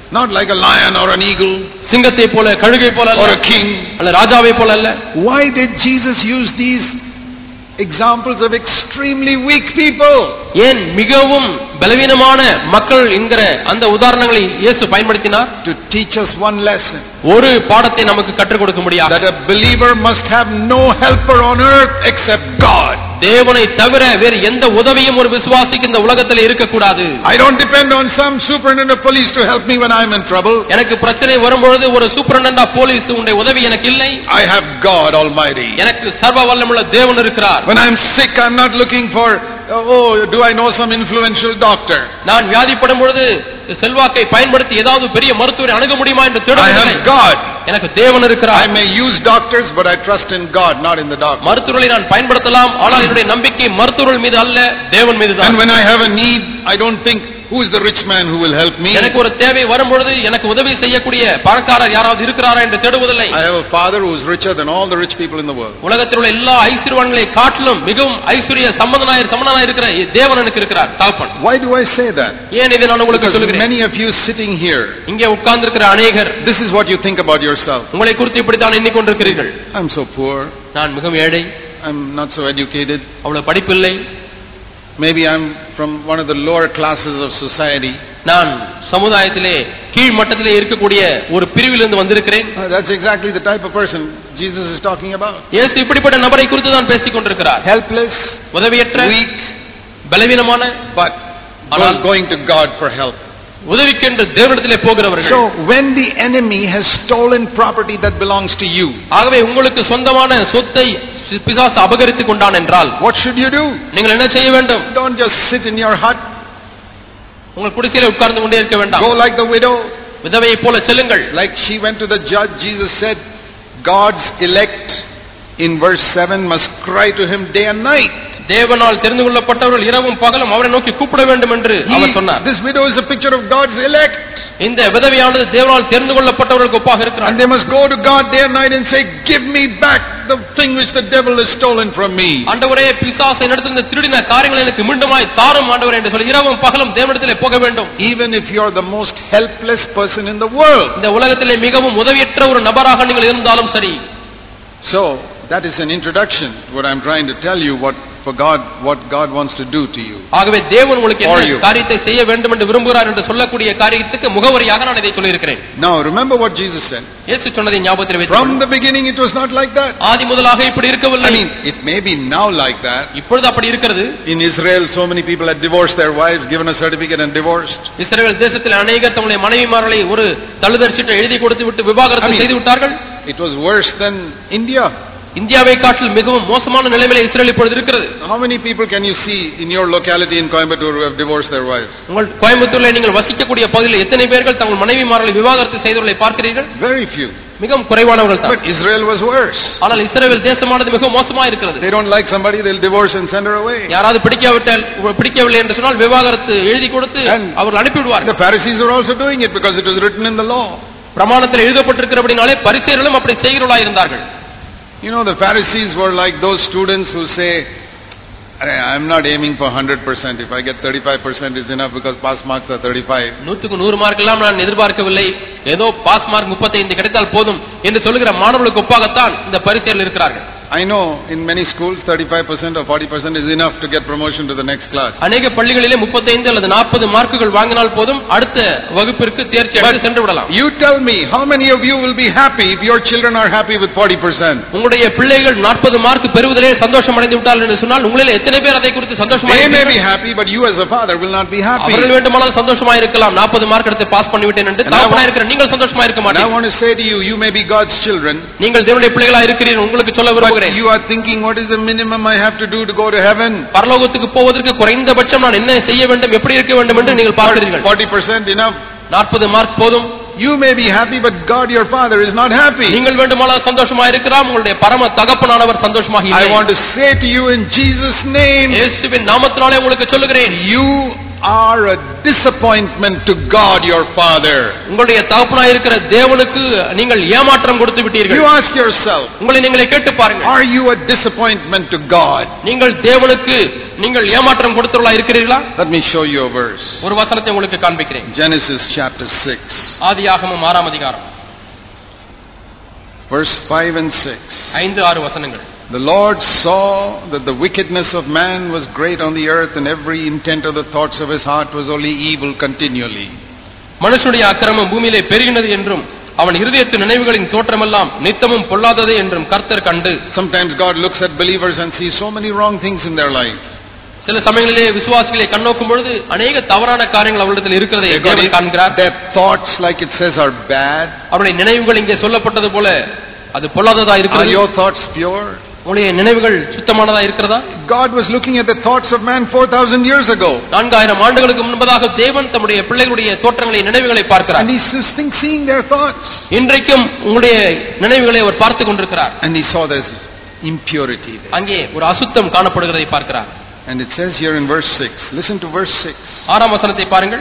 Not like a lion or an eagle சிங்கத்தை போல கழுகை போல or அல்ல, a king. அல்ல ராஜாவை போல அல்ல. Why did Jesus use these examples of extremely weak people? ஏன் மிகவும் பலவீனமான மக்கள் என்கிற அந்த உதாரணங்களை இயேசு பயன்படுத்தினார்? To teach us one lesson. ஒரு பாடத்தை நமக்கு கற்றுக் கொடுக்க முடியாது. That a believer must have no helper on earth except God. தேவனை தவிர வேறு எந்த உதவியும் ஒரு விசுவாசிக்கு இந்த உலகத்தில் இருக்கக்கூடாது. I don't depend on some superintendent of police to help me when I am in trouble. எனக்கு பிரச்சனை வரும்பொழுது ஒரு சூப்பரண்டன்ட் ஆஃப் போலீஸ் உடைய உதவி எனக்கு இல்லை. I have God Almighty. எனக்கு சர்வ வல்லமையுள்ள தேவன் இருக்கிறார். When I am sick, I am not looking for, do I know some influential doctor? நான் வியாதிப்படும் பொழுது செல்வாக்கை பயன்படுத்தி ஏதாவது பெரிய மருத்துவரை அணுக முடியுமா என்று I தேடுவதில்லை. have God. எனக்கு தேவன் இருக்கிறார். I may use doctors, but I trust in God, not in the doctor. மருத்துவர்களை நான் பயன்படுத்தலாம், ஆனால் என்னுடைய நம்பிக்கை மருத்துவர்கள் மீது அல்ல, தேவன் மீது தான். And when I have a need, I don't think, who is the rich man who will help me? எனக்கு ஒரு தேவை வரும்பொழுது எனக்கு உதவி செய்யக்கூடிய பணக்காரர் யாராவது இருக்கிறாரா என்று தேடுவதில்லை. I have a father who is richer than all the rich people in the world. உலகத்தில் உள்ள எல்லா ஐஸ்வர்யவான்களை காட்டிலும் மிகவும் ஐஸ்வர்ய சம்பந்தனாய் இருக்கிற தேவன் எனக்கு இருக்கிறார், தகப்பன். Why do I say that? ஏன் இதை நான் உங்களுக்கு Because சொல்கிறேன்? many of you sitting here, இங்கே உட்கார்ந்திருக்கிற அநேகர் this is what you think about yourself. உங்களை குறித்து இப்படி தான் எண்ணிக்கொண்டிருக்கிறீர்கள். I'm so poor. நான் மிகவும் ஏழை, I'm not so educated. அவ்வளவு படிப்பில்லை, Maybe I'm from one of the lower classes of society. நான் சமுதாயத்திலே கீழ் மட்டத்திலே இருக்கக்கூடிய ஒரு பிரிவிலிருந்து வந்திருக்கிறேன். That's exactly the type of person Jesus is talking about. இயேசு இப்படிப்பட்ட நபரை குறித்து தான் பேசிக் கொண்டிருக்கிறார். Helpless, உதவியற்ற, weak, பலவீனமான, but going to God for help. உதவிக்கென்று தேவனிடத்திலே போகிறவர்கள். So when the enemy has stolen property that belongs to you, ஆகவே உங்களுக்கு சொந்தமான சொத்தை பிசாசு அபகரித்துக் கொண்டான் என்றால் what should you do? நீங்கள் என்ன செய்ய வேண்டும்? Don't just sit in your hut. உங்கள் குடிசையிலே உட்கார்ந்து கொண்டே இருக்க வேண்டாம். Go like the widow. விதவையைப் போல செல்லுங்கள். Like she went to the judge, Jesus said, God's elect in verse 7 must cry to him day and night. தேவனால் தெரிந்து கொள்ளப்பட்டவர்கள் இரவும் பகலும் அவரை நோக்கி கூப்பிட வேண்டும் என்று அவர் சொன்னார். This widow is a picture of God's elect. இந்த விதவையானது தேவனால் தெரிந்து கொள்ளப்பட்டவர்களுக்கு ஒப்பாக இருக்கிறார். And they must go to God day and night and say, give me back the thing which the devil has stolen from me. ஆண்டவரே, பிசாசு என்னிடத்திலிருந்து திருடின காரியங்களை எனக்கு மீண்டுமாய் தாரும் ஆண்டவரே என்று சொல்லி இரவும் பகலும் தேவனிடத்திலே போக வேண்டும். Even if you are the most helpless person in the world. இந்த உலகத்திலே மிகவும் உதவியற்ற ஒரு நபராக நீங்கள் இருந்தாலும் சரி. So that is an introduction to what I'm trying to tell you, what God wants to do to you. ஆகவே தேவன் உங்களுக்கு என்ன காரியத்தை செய்ய வேண்டும் என்று விரும்புகிறார் என்று சொல்லக்கூடிய காரியத்துக்கு முகவரியாக நான் இதை சொல்லி இருக்கிறேன். Now remember what Jesus said. இயேசு சொன்னதை ஞாபகத்தில் வைத்துக் From the beginning it was not like that. ஆதி முதலாக இப்படி இருக்கவில்லை. I mean, it may be now like that. இப்பொழுது அப்படி இருக்கிறது. In Israel so many people had divorced their wives, given a certificate and divorced. இஸ்ரவேல் தேசத்தில் அநேகர் தங்களுடைய மனைவிமார்களை ஒரு தள்ளுதற் சீட்டை எழுதி கொடுத்து விட்டு விவாகரத்து செய்து விட்டார்கள். It was worse than India. இந்தியாவை காட்டில் மிகவும் மோசமான நிலைமையில் இஸ்ரேல் இப்பொழுது இருக்கிறது. How many people can you see in your locality in Coimbatore who have divorced their wives? உங்கள் கோயம்புத்தூரில் நீங்கள் வசிக்கக்கூடிய பகுதியில் எத்தனை பேர்கள் தங்கள் மனைவிமார்களை விவாகரத்து செய்தவர்களை பார்க்கிறீர்கள்? Very few. மிகவும் குறைவானவர்கள் தான். But Israel was worse. ஆனால் இஸ்ரவேல் தேசமானது மிகவும் மோசமா இருக்கிறது. They don't like somebody, they'll divorce and send her away. யாராவது பிடிக்கவில்லை என்று சொன்னால் விவாகரத்து எழுதி கொடுத்து அவர்கள் அனுப்பி விடுவார்கள். The Pharisees are also doing it because it was written in the law. பிரமாணத்தில் எழுதப்பட்டிருக்கிறபடினாலே பரிசேயர்களும் அப்படி செய்கிறவர்களாய் இருந்தார்கள். You know, the Pharisees were like those students who say, I'm not aiming for 100%. If I get 35% is enough because pass marks are 35. 100 mark எல்லாம் நான் எதிர்பார்க்கவில்லை, ஏதோ pass mark 35 கிடைத்தால் போதும் என்று சொல்லுகிற மாணவர்களுக்கு ஒப்பாகத்தான் இந்த பரிசேயர்கள் இருக்கிறார்கள். I know in many schools 35% or 40% is enough to get promotion to the next class. அநேக பள்ளிகளிலே 35 அல்லது 40 மார்க்குகள் வாங்கினால் போதும் அடுத்த வகுப்பிற்கு தேர்ச்சி அடைந்து சென்று விடலாம். You tell me, how many of you will be happy if your children are happy with 40%? உங்களுடைய பிள்ளைகள் 40 மார்க் பெறுவதிலே சந்தோஷம் அடைந்து விட்டார்கள் என்று சொன்னால் உங்களில் எத்தனை பேர் அதை குறித்து சந்தோஷமாக இருப்பீர்கள்? They may be happy, but you as a father will not be happy. அவர்கள் வேண்டுமானால் சந்தோஷமாக இருக்கலாம், 40 மார்க் எடுத்து பாஸ் பண்ணிவிட்டேன் என்று. தகப்பனாக இருக்கிற நீங்கள் சந்தோஷமாக இருக்க மாட்டீர்கள். I want to say to you, you may be God's children. நீங்கள் தேவனுடைய பிள்ளைகளாக இருக்கிறீர்கள், உங்களுக்கு சொல்ல விரும்புகிறேன். You are thinking, what is the minimum I have to do to go to heaven? பரலோகத்துக்கு போவதற்கு குறைந்தபட்சம் நான் என்ன செய்ய வேண்டும், எப்படி இருக்க வேண்டும் என்று நீங்கள் பார்க்கிறீர்கள். 40% enough. 40 மார்க் போதும். You may be happy, but God your Father is not happy. நீங்கள் வேண்டுமானால் சந்தோஷமாக இருக்கலாம், உங்களுடைய பரம தகப்பனானவர் சந்தோஷமாக இல்லை. I want to say to you in Jesus name, இயேசுவின் நாமத்தினாலே உங்களுக்கு சொல்லுகிறேன், you are a disappointment to God your Father. உங்களுடைய தகப்பனாய் இருக்கிற தேவனுக்கு நீங்கள் ஏமாற்றம் கொடுத்து விட்டீர்கள். You ask yourself, உங்களை நீங்களே கேட்டு பாருங்கள். are you a disappointment to God? நீங்கள் தேவனுக்கு நீங்கள் ஏமாற்றம் கொடுத்தவர்களா இருக்கிறீர்களா? Let me show you a verse. ஒரு வசனத்தை உங்களுக்கு காண்பிக்கிறேன். Genesis chapter 6. ஆதியாகமம் 6ஆம் அதிகாரம். Verse 5 and 6. 5-6 வசனங்கள். The Lord saw that the wickedness of man was great on the earth, and every intent of the thoughts of his heart was only evil continually. மனுஷனுடைய அக்கிரமம் பூமியிலே பெருகினது என்றும் அவன் இருதயத்து நினைவுகளின் தோற்றமெல்லாம் நித்தமும் பொல்லாதது என்றும் கர்த்தர் கண்டு. Sometimes God looks at believers and sees so many wrong things in their life. சில சமயங்களிலே விசுவாசிகளை கண்ணோக்கும் பொழுது அநேக தவறான காரியங்கள் அவர்களிடத்தில் இருக்கிறதை தேவன் காண்கிறார். Their thoughts, like it says, are bad. அவருடைய நினைவுகள் இங்கே சொல்லப்பட்டது போல அது பொல்லாததா இருக்கிறது. Are your thoughts pure? உங்களுடைய நினைவுகள் சுத்தமானதா இருக்கிறதா? God was looking at the thoughts of man 4,000 years ago. 4000 ஆண்டுகளுக்கு முன்பதாக தேவன் தம்முடைய பிள்ளைகளுடைய தோற்றங்களை நினைவுகளை பார்க்கிறார். And he's seeing their thoughts. இன்றைக்கும் உங்களுடைய நினைவுகளை அவர் பார்த்துக் கொண்டிருக்கிறார். And he saw this impurity there. அங்கே ஒரு அசுத்தம் காணப்படுகிறதை பார்க்கிறார். And it says here in verse 6. Listen to verse 6. 6ஆம் வசனத்தை பாருங்கள்.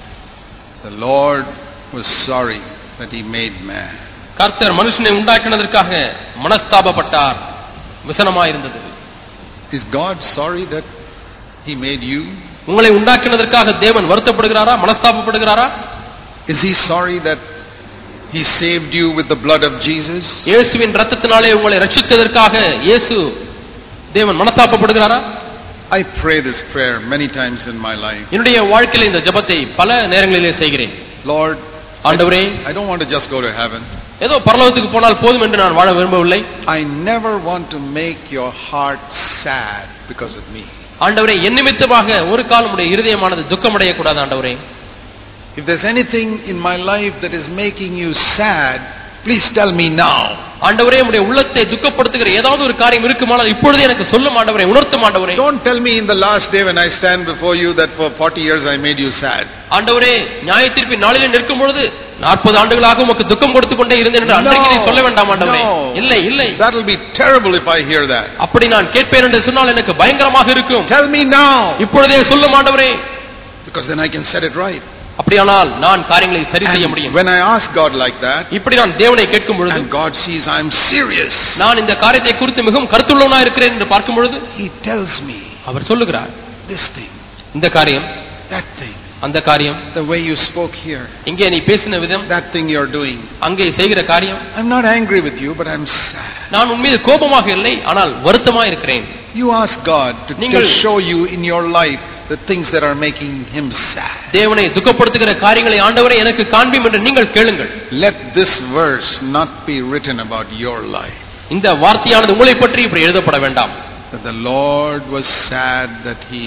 The Lord was sorry that he made man. கர்த்தர் மனுஷனை உண்டாக்கினதற்காக மனஸ்தாபப்பட்டார். விசனமாயிருந்தது. Is God sorry that he made you? உங்களை உண்டாக்கினதற்காக தேவன் வருத்தப்படுகிறாரா? மனஸ்தாபப்படுகிறாரா? Is he sorry that he saved you with the blood of Jesus? இயேசுவின் இரத்தத்தினாலே உங்களை ரட்சித்ததற்காக இயேசு தேவன் மனஸ்தாபப்படுகிறாரா? I pray this prayer many times in my life. என்னுடைய வாழ்க்கையில இந்த ஜெபத்தை பல நேரங்களிலே செய்கிறேன். Lord, ஆண்டவரே, I don't want to just go to heaven. ஏதோ பரலோகத்துக்கு போனால் போதும் என்று நான் வாழ விரும்பவில்லை. I never want to make your heart sad because of me. ஆண்டவரே, என் நிமித்தமாக ஒரு காலம் உடைய இருதயமானது துக்கமடைய கூடாது ஆண்டவரே. If there's anything in my life that is making you sad, please tell me now. ஆண்டவரே, உம்முடைய உள்ளத்தை துக்கப்படுத்துகிற ஏதாவது ஒரு காரியம் இருக்குமானால் இப்பொழுதே எனக்கு சொல்லும் ஆண்டவரே, உணர்த்தும் ஆண்டவரே. Don't tell me in the last day when I stand before you that for 40 years I made you sad. ஆண்டவரே, நியாயத்தீர்ப்பின் நாளிலே நிற்கும் பொழுது 40 ஆண்டுகளாக உமக்கு துக்கம் கொடுத்து கொண்டே இருந்தேன் என்று அன்றைக்கு நீ சொல்ல வேண்டாம் ஆண்டவரே. இல்லை இல்லை, that will be terrible if I hear that. அப்படி நான் கேட்பேன் என்று சொன்னால் எனக்கு பயங்கரமாக இருக்கும். Tell me now. இப்பொழுதே சொல்லும் ஆண்டவரே, because then I can set it right. அப்படியானால் நான் காரியங்களை சரி செய்ய முடியும். When I ask God like that, இப்படி நான் தேவனை கேட்கும் பொழுது, and God sees I am serious, நான் இந்த காரியத்தை குறித்து மிகவும் கருத்துள்ளவனாக இருக்கிறேன் என்று பார்க்கும் பொழுது, he tells me, அவர் சொல்லுகிறார், this thing, இந்த காரியம், that thing, அந்த காரியம், the way you spoke here, இங்கே நீ பேசின விதம், that thing you are doing, அங்கே செய்கிற காரியம், I'm not angry with you but I'm sad. நான் உன் மீது கோபமாக இல்லை, ஆனால் வருத்தமாக இருக்கிறேன். You ask God to show you in your life the things that are making him sad. தேவனை துக்கப்படுத்துகிற காரியங்களை ஆண்டவரே எனக்கு காண்பியும் என்று நீங்கள் கேளுங்கள். Let this verse not be written about your life. இந்த வார்த்தையானது உங்களை பற்றி இப்படி எழுதப்பட வேண்டாம். That the Lord was sad that he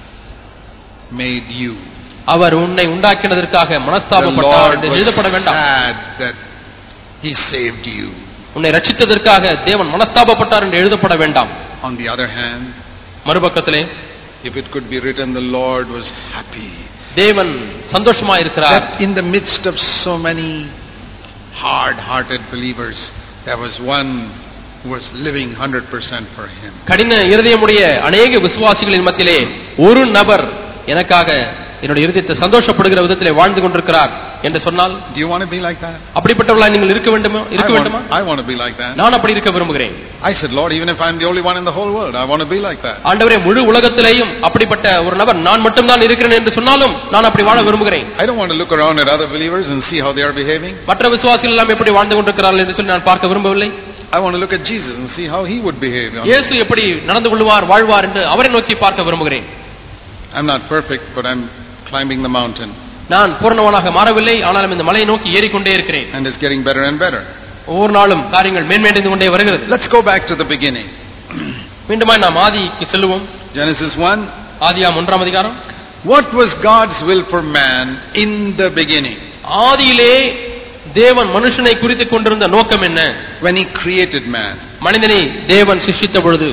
made you. அவர் உன்னை உண்டாக்கினதற்காக மனஸ்தாபப்பட்டார் என்று எழுதப்பட வேண்டாம். Sad that he saved you. உன்னை ரட்சித்ததற்காக தேவன் மனஸ்தாபப்பட்டார் என்று எழுதப்பட வேண்டாம். On the other hand, மறுபக்கத்திலே, if it could be written the Lord was happy. தேவன் சந்தோஷமாக இருக்கிறார். That in the midst of so many hard-hearted believers, there was one who was living 100% for him. கடின இருதயமுடைய அநேக விசுவாசிகளின் மத்தியிலே ஒரு நபர் எனக்காக என்னுடைய இருதயத்தை சந்தோஷப்படுகிற விதத்திலே வாழ்ந்து கொண்டிருக்கிறார் என்று சொன்னால், do you want to be like that? அப்படிப்பட்டவர்களாய் நீங்கள் இருக்க வேண்டுமா? I want to be like that. நான் அப்படி இருக்க விரும்புகிறேன். I said, Lord, even if I'm the only one in the whole world, I want to be like that. ஆண்டவரே, முழு உலகத்திலேயும் அப்படிப்பட்ட ஒரு நபர் நான் மட்டும் தான் இருக்கிறேன் என்று சொன்னாலும் நான் அப்படி வாழ விரும்புகிறேன். I don't want to look around at other believers and see how they are behaving. மற்ற விசுவாசிகள் எல்லாம் எப்படி வாழ்ந்து கொண்டிருக்கிறார்கள் என்று சொல்லி நான் பார்க்க விரும்பவில்லை. I want to look at Jesus and see how he would behave. இயேசு எப்படி நடந்து கொள்வார், வாழ்வார் என்று அவரை நோக்கி பார்க்க விரும்புகிறேன். I'm not perfect, but I'm climbing the mountain. நான் பூரணவனாக மாறவில்லை, ஆனாலும் இந்த மலையை நோக்கி ஏறிக்கொண்டே இருக்கிறேன். And it's getting better and better. ஒவ்வொரு நாளும் காரியங்கள் மேன்மேடைந்து கொண்டே வருகிறது. Let's go back to the beginning. மீண்டுமாய் நாம் ஆதிக்கு செல்லுவோம். Genesis 1. ஆதியாகமம் 1ஆம் அதிகாரம். What was God's will for man in the beginning? ஆதியிலே தேவன் மனுஷனை குறித்து கொண்டிருந்த நோக்கம் என்ன? When he created man, மனிதனை தேவன் சிருஷ்டித்த பொழுது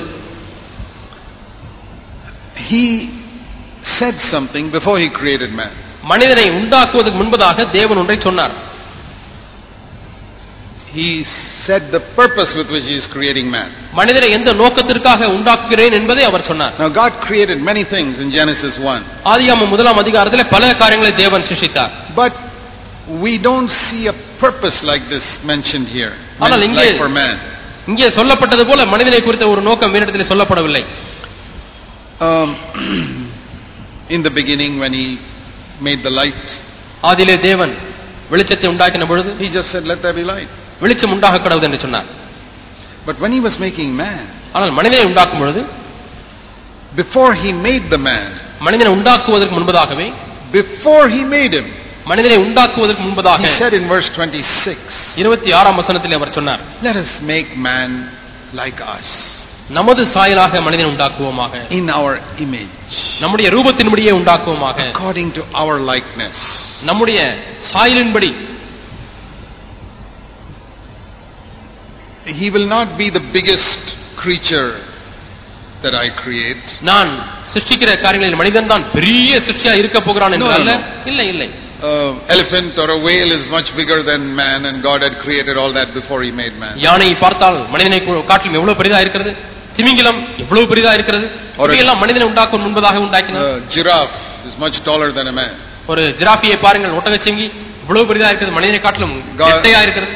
he said something before he created man. மனிதனை உண்டாக்குவதற்கு முன்பதாக தேவன் ஒன்றை சொன்னார். He said the purpose with which he is creating man. மனிதனை எந்த நோக்கத்திற்காக உண்டாக்குகிறேன் என்பதை அவர் சொன்னார். Now God created many things in Genesis 1. ஆதியாகமம் 1ஆம் அதிகாரத்திலே பல காரியங்களை தேவன் சிருஷ்டித்தார். But we don't see a purpose like this mentioned here. ஆனால் இங்கே Like for man. இங்கே சொல்லப்பட்டது போல மனிதனை குறித்த ஒரு நோக்கம் வேறிடத்திலே சொல்லப்படவில்லை. In the beginning when he made the light, ஆதியிலே தேவன் வெளிச்சத்தை உண்டாக்கின பொழுது he just said let there be light. வெளிச்சம் உண்டாக கடவுது என்று சொன்னார். But when he was making man, ஆனால் மனிதனை உண்டாக்கும் பொழுது, before he made the man, மனிதனை உண்டாக்குவதற்கு முன்பதாகவே, before he made him, மனிதனை உண்டாக்குவதற்கு முன்பதாக, he said in verse 26, 26ஆம் வசனத்தில் அவர் சொன்னார், let us make man like us, நமது சாயலாக மனிதனை உண்டாக்குவோமாக, in our image, நம்முடைய ரூபத்தின்படியே உண்டாக்குவோமாக, according to our likeness. நம்முடைய சாயலின்படி. He will not be the biggest creature that I create. நான் சிருஷ்டிக்கிற காரியங்களில் மனிதன் தான் பெரிய சிருஷ்டியா இருக்க போகிறான் என்று அல்ல. இல்லை இல்லை. Elephant or a whale is much bigger than man, and God had created all that before he made man. யானை பார்த்தால் மனிதனை காட்டிலும் எவ்வளவு பெரிதா இருக்கிறது, திமிங்கிலம் எவ்வளவு பெரிதா இருக்கிறது, இவையெல்லாம் மனிதனை உண்டாக்கும் முன்பதாக உண்டாக்கினார். Giraffe is much taller than a man. ஒரு ஜிராஃபியை பாருங்கள், ஒட்டகச்சிவிங்கி இவ்வளவு பெரிதா இருக்கிறது, மனிதனை காட்டிலும் எட்டையா இருக்கிறது.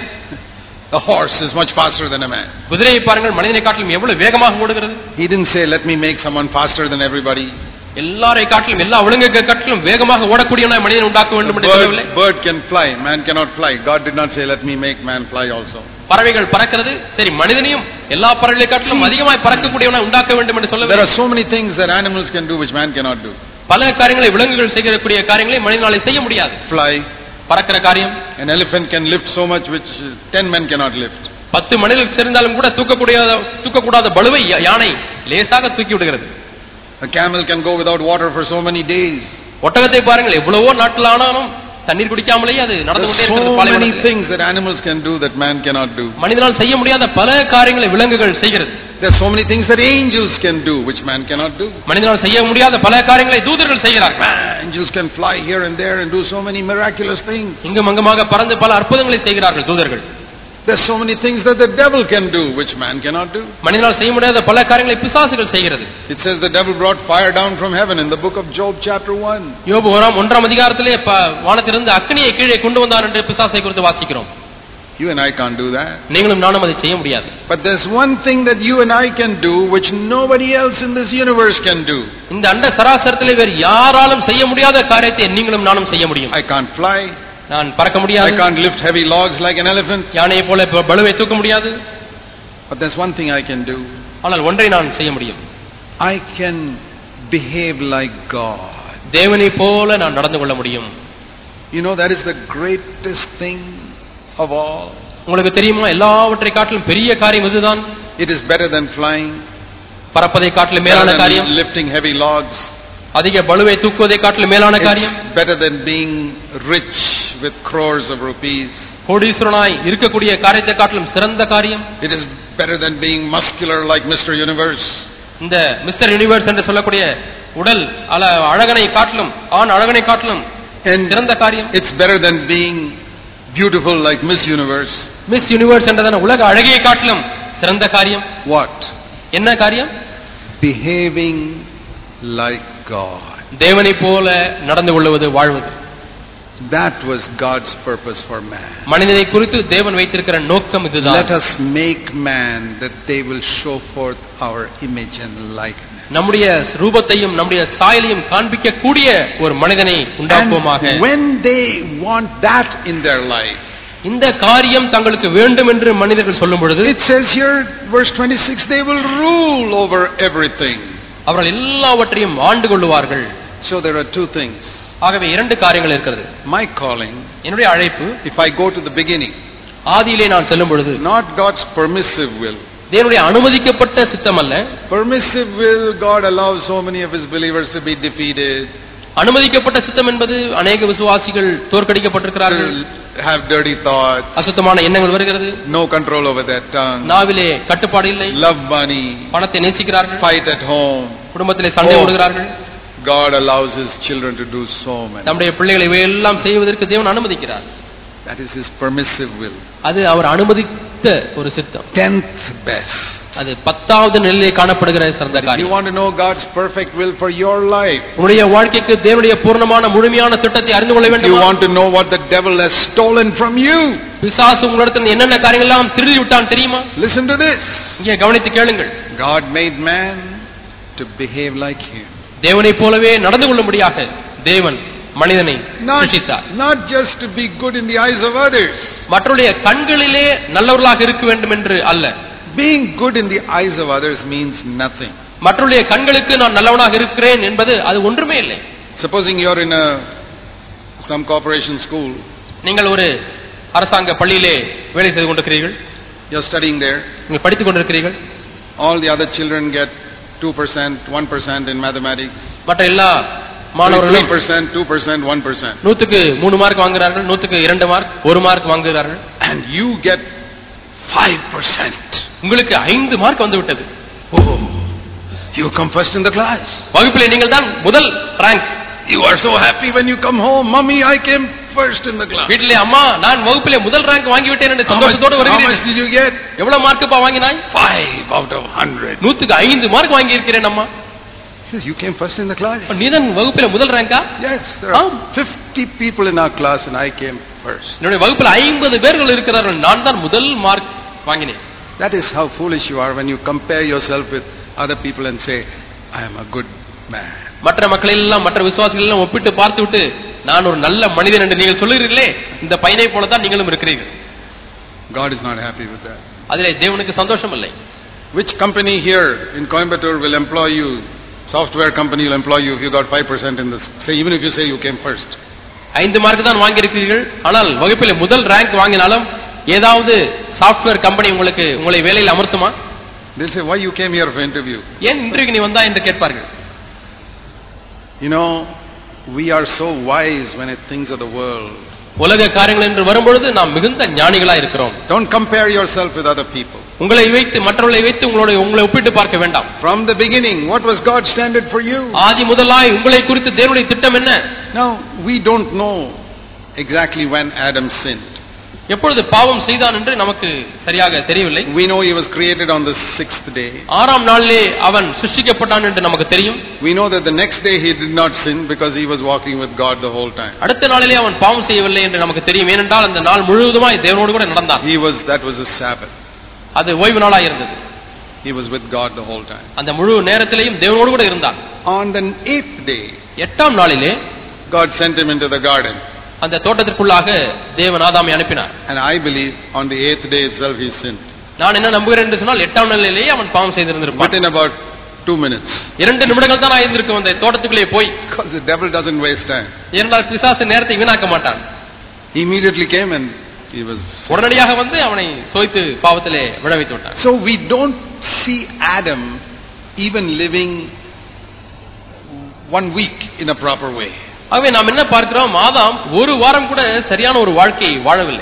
A horse is much faster than a man. குதிரையை பாருங்கள், மனிதனை காட்டிலும் எவ்வளவு வேகமாக ஓடுகிறது. He didn't say let me make someone faster than everybody. எல்லாரை காட்டிலும், எல்லா விலங்குகளை காட்டிலும் வேகமாக ஓடக்கூடியவனாய் மனிதனை உண்டாக்க வேண்டும் என்று சொல்லவில்லை. Bird can fly, man cannot fly. God did not say let me make man fly also. பறவைகள் பறக்கிறது, சரி மனிதனையும் எல்லா பறவைகளை காட்டிலும் அதிகமாய் பறக்கக்கூடியவனாய் உண்டாக்க வேண்டும் என்று சொல்லவில்லை. There are so many things that animals can do which man cannot do. பல காரியங்களை விலங்குகள் செய்யக்கூடிய காரியங்களை மனிதனாலே செய்ய முடியாது. Fly, பறக்கிற காரியம். an elephant can lift so much which 10 men cannot lift. 10 மனிதர்கள் சேர்ந்தாலும் கூட தூக்கக்கூடாத பளுவை யானை லேசாக தூக்கி விடுகிறது. A camel can go without water for so many days. ஒட்டகத்தை பாருங்கள், எவ்வளவோ நாட்கள் ஆனாலும் தண்ணீர் குடிக்காமலேயே அது நடந்து கொண்டே இருக்கிறது. So many things that animals can do that man cannot do. மனிதனால் செய்ய முடியாத பல காரியங்களை விலங்குகள் செய்கிறது. There are so many things that angels can do which man cannot do. மனிதனால் செய்ய முடியாத பல காரியங்களை தூதர்கள் செய்கிறார்கள். Angels can fly here and there and do so many miraculous things. இங்கும் அங்குமாக பறந்து பல அற்புதங்களை செய்கிறார்கள் தூதர்கள். There are so many things that the devil can do which man cannot do. மனிதனால் செய்ய முடியாத பல காரியங்களை பிசாசுகள் செய்கிறது. It says the devil brought fire down from heaven in the book of Job chapter 1. யோபு 1ஆம் அதிகாரத்திலே வானத்திலிருந்து அக்கினியை கீழே கொண்டு வந்தார் என்று பிசாசை குறித்து வாசிக்கிறோம். You and I can't do that. நீங்களும் நானும் அதை செய்ய முடியாது. But there's one thing that you and I can do which nobody else in this universe can do. இந்த அண்ட சராசரத்திலே வேறு யாராலும் செய்ய முடியாத காரியத்தை நீங்களும் நானும் செய்ய முடியும். I can't fly. நான் பறக்க முடியாது. I can't lift heavy logs like an elephant. யானையை போல பளுவை தூக்க முடியாது. But there's one thing I can do. ஆனால் ஒன்றை நான் செய்ய முடியும். I can behave like God. தேவனை போல நான் நடந்து கொள்ள முடியும். You know, that is the greatest thing of all. உங்களுக்கு தெரியுமா, எல்லாவற்றை காட்டிலும் பெரிய காரியம் இதுதான். It is better than flying. பறப்பதை காட்டிலும் மேலான காரியம். Lifting heavy logs. அதிக பளுவை தூக்குவதை காட்டிலும் மேலான காரியம். It's better than being rich with crores of rupees. கோடீஸ்வரனாய் இருக்கக்கூடிய காரியத்தை காட்டிலும் சிறந்த காரியம். It is better than being muscular like Mr. Universe. இந்த மிஸ்டர் யூனிவர்ஸ் என்று சொல்லக்கூடிய உடல் அழகனை காட்டிலும், ஆண் அழகனை காட்டிலும் சிறந்த காரியம். It's better than being beautiful like Miss Universe. Miss Universe என்றதான உலக அழகியை காட்டிலும் சிறந்த காரியம். What? என்ன காரியம்? Behaving like God. தேவனை போல நடந்து கொள்வது, வாழ்வது. That was God's purpose for man. மனிதனை குறித்து தேவன் வைத்திருக்கிற நோக்கம் இதுதான். Let us make man that they will show forth our image and likeness. நம்முடைய ரூபத்தையும் நம்முடைய சாயலையும் காண்பிக்க கூடிய ஒரு மனிதனை உண்டாக்குவோமாக. When they want that in their life, இந்த காரியம் தங்களுக்கு வேண்டும் என்று மனிதர்கள் சொல்லும் பொழுது, it says here verse 26, they will rule over everything. அவர்கள் எல்லாவற்றையும் ஆண்டு கொள்வார்கள். So there are two things. ஆகவே இரண்டு காரியங்கள் இருக்கிறது. My calling, என்னுடைய அழைப்பு, if I go to the beginning, ஆதியிலே நான் செல்லும் பொழுது, not God's permissive will. தேவனுடைய அனுமதிக்கப்பட்ட சித்தம் அல்ல. Permissive will, God allows so many of his believers to be defeated. அனுமதிக்கப்பட்ட சித்தம் என்பது அநேக விசுவாசிகள் தோற்கடிக்கப்பட்டிருக்கிறார்கள். Have dirty thoughts. அசுத்தமான எண்ணங்கள் வருகிறது. No control over their tongue. நாவிலே கட்டுப்பாடு இல்லை. Love money. பணத்தை நேசிக்கிறார்கள். Fight at home. குடும்பத்திலே சண்டை போடுகிறார்கள். God allows his children to do so many. நம்முடைய பிள்ளைகளை எல்லாம் செய்வதற்கு தேவன் அனுமதிக்கிறார். That is his permissive will. அது அவர் அனுமதித்த ஒரு சித்தம். 10th best. அது 10வது நிலையிலே காணப்படுகிற சிறந்த If you காரியம். want to know God's perfect will for your life, உங்களுடைய வாழ்க்கைக்கு தேவனுடைய பூர்ணமான முழுமையான திட்டத்தை அறிந்து கொள்ள if you வேண்டும். want to know what the devil has stolen from you, பிசாசு உங்களிடத்தில் என்னென்ன காரியங்கள் எல்லாம் திருடி விட்டான் தெரியுமா? listen to this. இங்கே கவனித்து கேளுங்கள். God made man to behave like him. தேவனைப் போலவே நடந்து கொள்ளும்படியாக தேவன் மனிதனை சிருஷ்டித்தார். Not just to be good in the eyes of others. மற்றவருடைய கண்களிலே நல்லவர்களாக இருக்க வேண்டும் என்று அல்ல. Being good in the eyes of others means nothing. மற்றவருடைய கண்களுக்கு நான் நல்லவனாக இருக்கிறேன் என்பது அது ஒன்றுமே இல்லை. Supposing you're in some corporation school. நீங்கள் ஒரு அரசாங்க பள்ளியிலே வேலை செய்து கொண்டிருக்கிறீர்கள். You're studying there. நீங்கள் படித்துக் கொண்டிருக்கிறீர்கள். All the other children get 2%, 1% in mathematics. மற்ற எல்லா மாணவர்களும் 3%, 2%, 1%. 100க்கு 3 மார்க் வாங்குகிறார்கள், 100க்கு 2 மார்க், 1 மார்க் வாங்குகிறார்கள். And you get 5%. உங்களுக்கு 5 மார்க் வந்து விட்டது. Oh, you come first in the class. வகுப்பிலே நீங்கள் தான் முதல் rank. You are so happy when you come home. Mommy, I came first in the class. வீட்டிலே அம்மா நான் வகுப்பிலே முதல் ரேங்க் வாங்கி விட்டேன் என்று சந்தோஷத்தோடு How much வருகிறீர்கள். did you get? எவ்வளவு மார்க் பா வாங்கினாய்? 5 out of 100. 100க்கு 5 மார்க் வாங்கி இருக்கிறேன் அம்மா. He says, you came first in the class? நீதான் வகுப்பிலே முதல் ரேங்கா? Yes, there are 50 people in our class and I came first. என்னுடைய வகுப்பில் 50 பேர்கள் இருக்கிறார்கள், நான் தான் முதல் மார்க் வாங்கினேன். That is how foolish you are when you compare yourself with other people and say, I am a good man. மற்ற மக்களை எல்லாம் மற்ற விசுவாசிகள் எல்லாம் ஒப்பிட்டு பார்த்துவிட்டு நான் ஒரு நல்ல மனிதன் என்று நீங்கள் சொல்லுகிறீர்களே, இந்த பையனை போல தான் நீங்களும் இருக்கிறீர்கள். God is not happy with that. அதிலே தேவனுக்கு சந்தோஷம் இல்லை. Which company here in Coimbatore will employ you? Software company will employ you if you got 5% in this. Say, even if you say you came first. 5 mark தான் வாங்கி இருக்கிறீர்கள், ஆனால் வகுப்பிலே முதல் ரேங்க் வாங்கினாலும் ஏதாவது சாஃப்ட்வேர் கம்பெனி உங்களை வேலையில் அமர்த்துமா? They'll say, why you came here for interview? ஏன் இன்றைக்கு நீ வந்தா என்று கேட்பார்கள். You know, we are so wise when it things of the world. உலக காரியங்கள் என்று வரும்பொழுது நாம் மிகுந்த ஞானிகளா இருக்கிறோம். Don't compare yourself with other people. உங்களை வைத்து மற்றவர்களை வைத்து உங்களை ஒப்பிட்டு பார்க்க வேண்டாம். From the beginning, what was God's standard for you? ஆதி முதலாய் உங்களை குறித்து தேவனுடைய திட்டம் என்ன? Now, we don't know exactly when Adam sinned. எப்பொழுது பாவம் செய்தான் என்று நமக்கு சரியாக தெரியவில்லை. We know he was created on the 6th day. 6ஆம் நாளிலே அவன் சிருஷ்டிக்கப்பட்டான் என்று நமக்கு தெரியும். We know that the next day he did not sin because he was walking with God the whole time. அடுத்த நாளிலே அவன் பாவம் செய்யவில்லை என்று நமக்கு தெரியும். ஏனென்றால் அந்த நாள் முழுவதுமாய் தேவனோடு கூட நடந்தான். That was a Sabbath. அது ஓய்வு நாளாக இருந்தது. He was with God the whole time. அந்த முழு நேரத்திலேயும் தேவனோடு கூட இருந்தான். On the 8th day, 8ஆம் நாளிலே God sent him into the garden. அந்த தோட்டத்திற்குள்ளாக தேவன் ஆதாமை அனுப்பினார். And I believe on the 8th day itself he sinned. நான் என்ன நம்புகிறேன் என்று சொன்னால் 8ஆம் நாளிலேயே அவன் பாவம் செய்திருந்திருப்பான். Within about 2 minutes. 2 நிமிடங்கள் தான் ஆயிருந்திருக்கும் அந்த தோட்டத்துக்குள்ளே போய். Because the devil doesn't waste time. ஏனென்றால் பிசாசு நேரத்தை வீணாக்க மாட்டான். He immediately came and he was. உடனடியாக வந்து அவனை சோய்த்து பாவத்திலே விழவைத்து விட்டான். So we don't see Adam even living 1 week in a proper way. ஆகவே நாம் என்ன பார்க்கிறோம், ஆதாம் ஒரு வாரம் கூட சரியான ஒரு வாழ்க்கையை வாழவில்லை.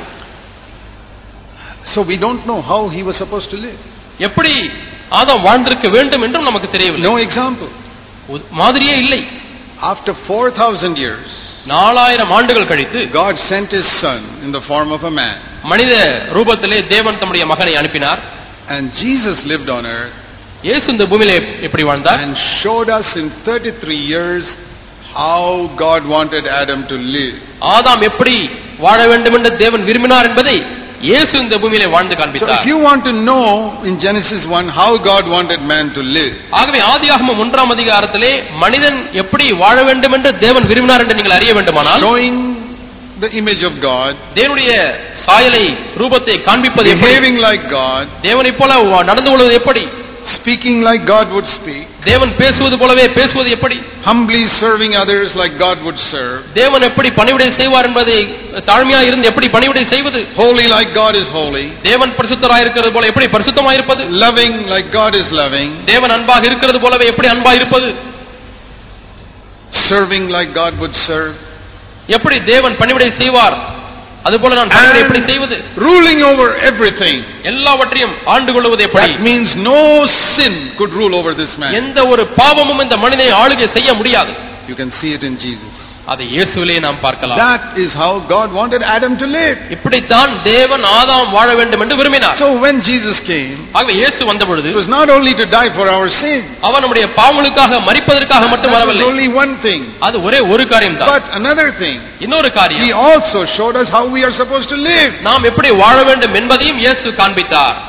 So we don't know how he was supposed to live. எப்படி ஆதாம் வாழ்ந்திருக்க வேண்டும் என்றும் நமக்கு தெரியவில்லை. No example. மாதிரியே இல்லை. After 4,000 years, 4000 ஆண்டுகள் கழித்து God sent his son in the form of a man. மனித ரூபத்திலே தேவன் தம்முடைய மகனை அனுப்பினார். And Jesus lived on earth. இயேசு இந்த பூமியிலே எப்படி வாழ்ந்தார்? And showed us in 33 years how God wanted Adam to live. ஆதாம் எப்படி வாழ வேண்டும் என்று தேவன் விரும்பினார் என்பதை இயேசு இந்த பூமியிலே வாழ்ந்து காண்பித்தார். So if you want to know in Genesis 1 how God wanted man to live. ஆகவே ஆதியாகமம் 1ஆம் அதிகாரத்திலே மனிதன் எப்படி வாழ வேண்டும் என்று தேவன் விரும்பினார் என்று நீங்கள் அறிய வேண்டுமானால், showing the image of God, தேவனுடைய சாயலை ரூபத்தை காண்பிப்பது எப்படி, behaving like God, தேவனைப் போல நடந்து கொள்வது எப்படி, speaking like God would speak, தேவன் பேசுவது போலவே பேசுவது எப்படி, humbly serving others like God would serve, தேவன் எப்படி பணிவிடை செய்வார் என்பதை தாழ்மையாக இருந்து எப்படி பணிவிடை செய்வது, holy like God is holy, தேவன் பரிசுத்தராய் இருக்கிறது போல எப்படி பரிசுத்தமாய் இருப்பது, loving like God is loving, தேவன் அன்பாக இருக்கிறது போலவே எப்படி அன்பாக இருப்பது, serving like God would serve, எப்படி தேவன் பணிவிடை செய்வார் அதுபோல நான் பணிவிடை எப்படி செய்வது, ruling over everything, எல்லாவற்றையும் ஆண்டு கொள்வது எப்படி. That means no sin could rule over this man. எந்த ஒரு பாவமும் இந்த மனிதனை ஆளுகை செய்ய முடியாது. You can see it in Jesus. அதை இயேசுவிலே நாம் பார்க்கலாம். That is how God wanted Adam to live. இப்படித்தான் தேவன் ஆதாம் வாழ வேண்டும் என்று விரும்பினார். So when Jesus came, ஆகவே இயேசு வந்த பொழுது it was not only to die for our sins. அவர் நம்முடைய பாவங்களுக்காக மரிப்பதற்காக மட்டும் That was வரவில்லை. only one thing. அது ஒரே ஒரு காரியம் தான். But another thing, இன்னொரு He காரியம், also showed us how we are supposed to live. நாம் எப்படி வாழ வேண்டும் என்பதையும் இயேசு காண்பித்தார்.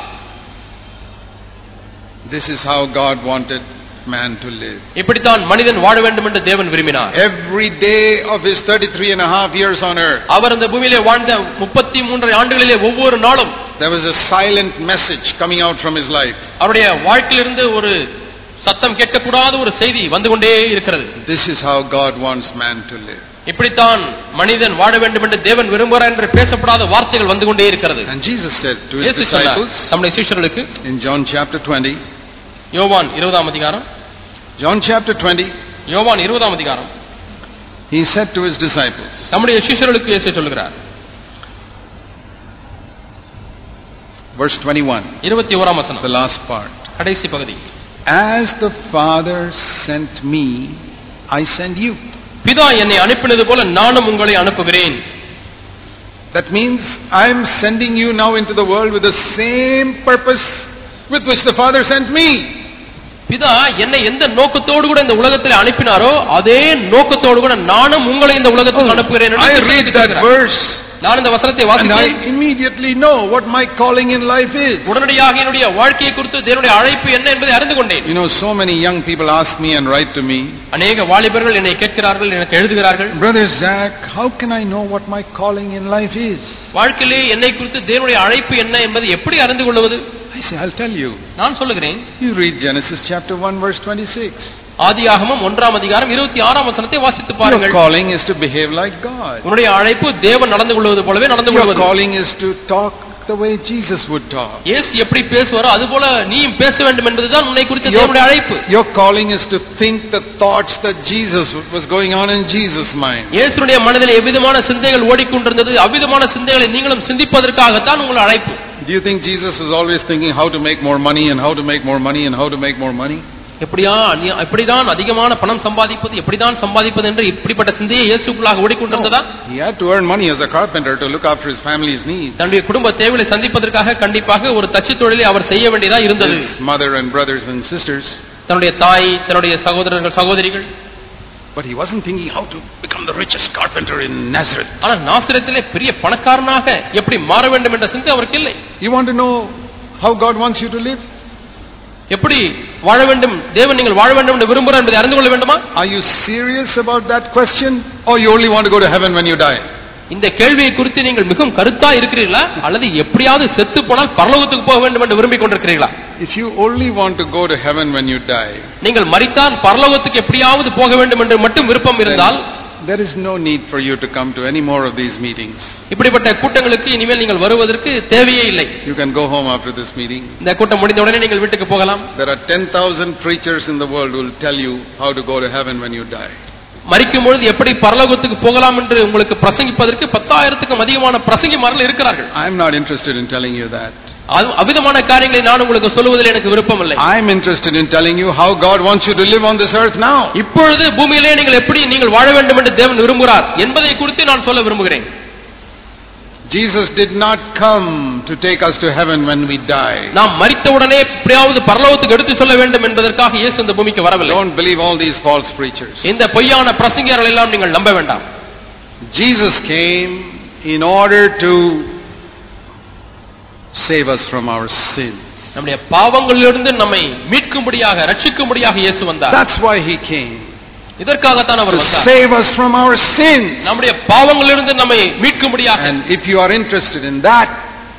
This is how God wanted man to live. இப்படித்தான் மனிதன் வாழ வேண்டும் என்று தேவன் விரும்பினார். Every day of his 33 and a half years on earth, அவர் இந்த பூமியிலே வாழ்ந்த 33 ஆண்டுகளிலே ஒவ்வொரு நாளும் there was a silent message coming out from his life. அவருடைய வாழ்க்கையிலிருந்து ஒரு சத்தம் கேட்கக்கூடாத ஒரு செய்தி வந்து கொண்டே இருக்கிறது. This is how God wants man to live. இப்படித்தான் மனிதன் வாழ வேண்டும் என்று தேவன் விரும்புகிறார் என்று பேசப்படாத வார்த்தைகள் வந்து கொண்டே இருக்கிறது. And Jesus said to his disciples தம்முடைய சீஷர்களுக்கு in John chapter 20, யோவான் 20ஆம் அதிகாரம், John chapter 20, யோவான் 20ஆம் அதிகாரம், he said to his disciples, தம்முடைய சீஷர்களுக்கு இயேசு சொல்கிறார். verse 21, 21ஆம் வசனம், the last part. கடைசி பகுதி. As the Father sent me, I send you. பிதா என்னை அனுப்பினது போல நானும் உங்களை அனுப்புகிறேன். That means I am sending you now into the world with the same purpose with which the Father sent me. பிதா என்னை எந்த நோக்கத்தோடு கூட இந்த உலகத்தில் அனுப்பினாரோ அதே நோக்கத்தோடு கூட நானும் உங்களை இந்த உலகத்தில் அனுப்புகிறேன். I read that verse நான் இந்த வசனத்தை and வாசித்தேன். I immediately know what my calling in life is. உடனடியாக என்னுடைய வாழ்க்கையை குறித்து தேவனுடைய அழைப்பு என்ன என்பதை அறிந்து கொண்டேன். You know, so many young people ask me and write to me, அநேக வாலிபர்கள் என்னை கேட்கிறார்கள், எனக்கு எழுதுகிறார்கள், Brother Zach, how can I know what my calling in life is? வாழ்க்கையிலே என்னை குறித்து தேவனுடைய அழைப்பு என்ன என்பதை எப்படி அறிந்து கொள்வது? I say, I'll tell you. நான் சொல்லுகிறேன். You read Genesis chapter 1 verse 26. ஆதியாகமம் 1ஆம் அதிகாரம் 26ஆம் வசனத்தை வாசித்து Your பாருங்கள். calling is to behave like God. உன்னுடைய அழைப்பு தேவன் நடந்து கொள்வது போலவே நடந்து Your கொள்வது. calling is to talk the way Jesus would talk. இயேசு எப்படி பேசுவாரோ அதுபோல நீயும் பேச வேண்டும் என்பதுதான் உன்னை குறித்த தேவனுடைய அழைப்பு. Your calling is to think the thoughts that Jesus was going on in Jesus' mind. இயேசுடைய மனதில் எவ்விதமான சிந்தைகள் ஓடிக்கொண்டிருந்தது, அவ்விதமான சிந்தைகளை நீங்களும் சிந்திப்பதற்காகத்தான் உங்கள் அழைப்பு. Do you think Jesus was always thinking how to make more money and how to make more money and how to make more money? எப்படிதான் அதிகமான பணம் சம்பாதிப்பது, எப்படிதான் சம்பாதிப்பது என்று இப்படிப்பட்ட சிந்தையை இயேசுக்குள்ளாக ஓடிக்கொண்டிருந்ததா? He had to earn money as a carpenter to look after his family's needs. தன்னுடைய குடும்ப தேவைகளை சந்திப்பதற்காக கண்டிப்பாக ஒரு தச்சு தொழிலை அவர் செய்ய வேண்டியதா இருந்தது. His mother and brothers and sisters. தன்னுடைய தாய், தன்னுடைய சகோதரர்கள் சகோதரிகள். But he wasn't thinking how to become the richest carpenter in Nazareth. ஆனால் நாசரேத்திலே பெரிய பணக்காரனாக எப்படி மாற வேண்டும் என்ற சிந்தை அவருக்கு இல்லை. You want to know how God wants you to live? எப்படி வாழ வேண்டும், தேவன் நீங்கள் வாழ வேண்டும் என்று விரும்புகிறார் என்பதை அறிந்து கொள்ள வேண்டுமா? Are you serious about that question or you only want to go to heaven when you die? இந்த கேள்வியை குறித்து நீங்கள் மிகவும் கருத்தா இருக்கிறீர்களா அல்லது எப்படியாவது செத்து போனால் பரலோகத்துக்கு போக வேண்டும் என்று விரும்பிக் கொண்டிருக்கிறீர்களா? If you only want to go to heaven when you die, நீங்கள் மரித்தால் பரலோகத்துக்கு எப்படியாவது போக வேண்டும் என்று மட்டும் விருப்பம் இருந்தால் there is no need for you to come to any more of these meetings. இப்படிப்பட்ட கூட்டங்களுக்கு இனிமேல் நீங்கள் வருவதற்கு தேவையே இல்லை. You can go home after this meeting. இந்த கூட்டம் முடிந்த உடனே நீங்கள் வீட்டுக்கு போகலாம். There are 10,000 preachers in the world who will tell you how to go to heaven when you die. மரிக்கும் பொழுது எப்படி பரலோகத்துக்கு போகலாம் என்று உங்களுக்கு பிரசங்கிப்பதற்கு 10,000க்கும் அதிகமான பிரசங்கிமார்கள் இருக்கிறார்கள். I am not interested in telling you that. அவிதமான காரியங்களை நான் உங்களுக்கு சொல்லுவதில் எனக்கு விருப்பம் இல்லை. I am interested in telling you how God wants you to live on this earth now. இப்பொழுது பூமியிலே நீங்கள் எப்படி நீங்கள் வாழ வேண்டும் என்று தேவன் விரும்புகிறார் என்பதை குறித்து நான் சொல்ல விரும்புகிறேன். Jesus did not come to take us to heaven when we die. நாம் மரித்தவுடனே எப்படியாவது பரலோகத்துக்கு எடுத்து சொல்ல வேண்டும் என்பதற்காக இயேசு இந்த பூமிக்கு வரவில்லை. Don't believe all these false preachers. இந்த பொய்யான பிரசங்கியர்கள் எல்லாம் நீங்கள் நம்ப வேண்டாம். Jesus came in order to save us from our sins. நம்முடைய பாவங்களிலிருந்து நம்மை மீட்கும்படியாக ரட்சிக்கும்படியாக இயேசு வந்தார். That's why he came. இதற்காகத்தான் அவர் To வந்தார். save us from our sins. நம்முடைய பாவங்களிலிருந்து நம்மை மீட்கும்படியாக. And if you are interested in that,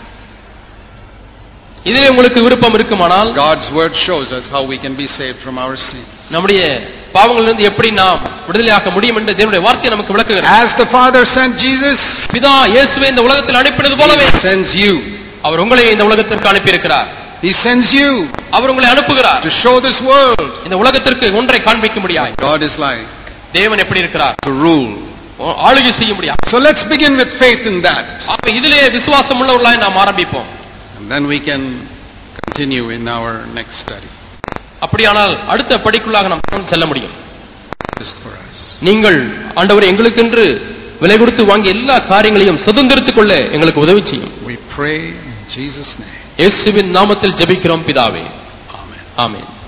இதிலே உங்களுக்கு விருப்பம் இருக்குமானால் God's word shows us how we can be saved from our sins. நம்முடைய பாவங்களிலிருந்து எப்படி நாம் விடுதலையாக்க முடியும் என்று தேவனுடைய வார்த்தை நமக்கு விளக்குகிறது. As the Father sent Jesus, பிதா இயேசுவை இந்த உலகத்தில் அனுப்பினது போலவே He sends you. அவர் உங்களை இந்த உலகத்திற்கு அனுப்பி இருக்கிறார். He sends you அவர் உங்களை அனுப்புகிறார் to show this world இந்த உலகத்திற்கு ஒன்றை காண்பிக்க முடியாது. God is like, தேவன் எப்படி இருக்கிறார், to rule. ஆளுகை செய்ய முடியாது. So let's begin with faith in that. அப்ப இதிலே விசுவாசம் உள்ளவர்களாய் நாம் ஆரம்பிப்போம். And then we can continue in our next study. அப்படியானால் அடுத்த படிக்குள்ளாக நாம் செல்ல முடியும். Just for us. நீங்கள் ஆண்டவரே எங்களுக்கென்று விலை கொடுத்து வாங்கிய எல்லா காரியங்களையும் சுதந்திரித்துக் கொள்ள எங்களுக்கு உதவி செய்யும். We pray in Jesus' name. இயேசுவின் நாமத்தில் ஜெபிக்கிறோம் பிதாவே. Amen. ஆமென்.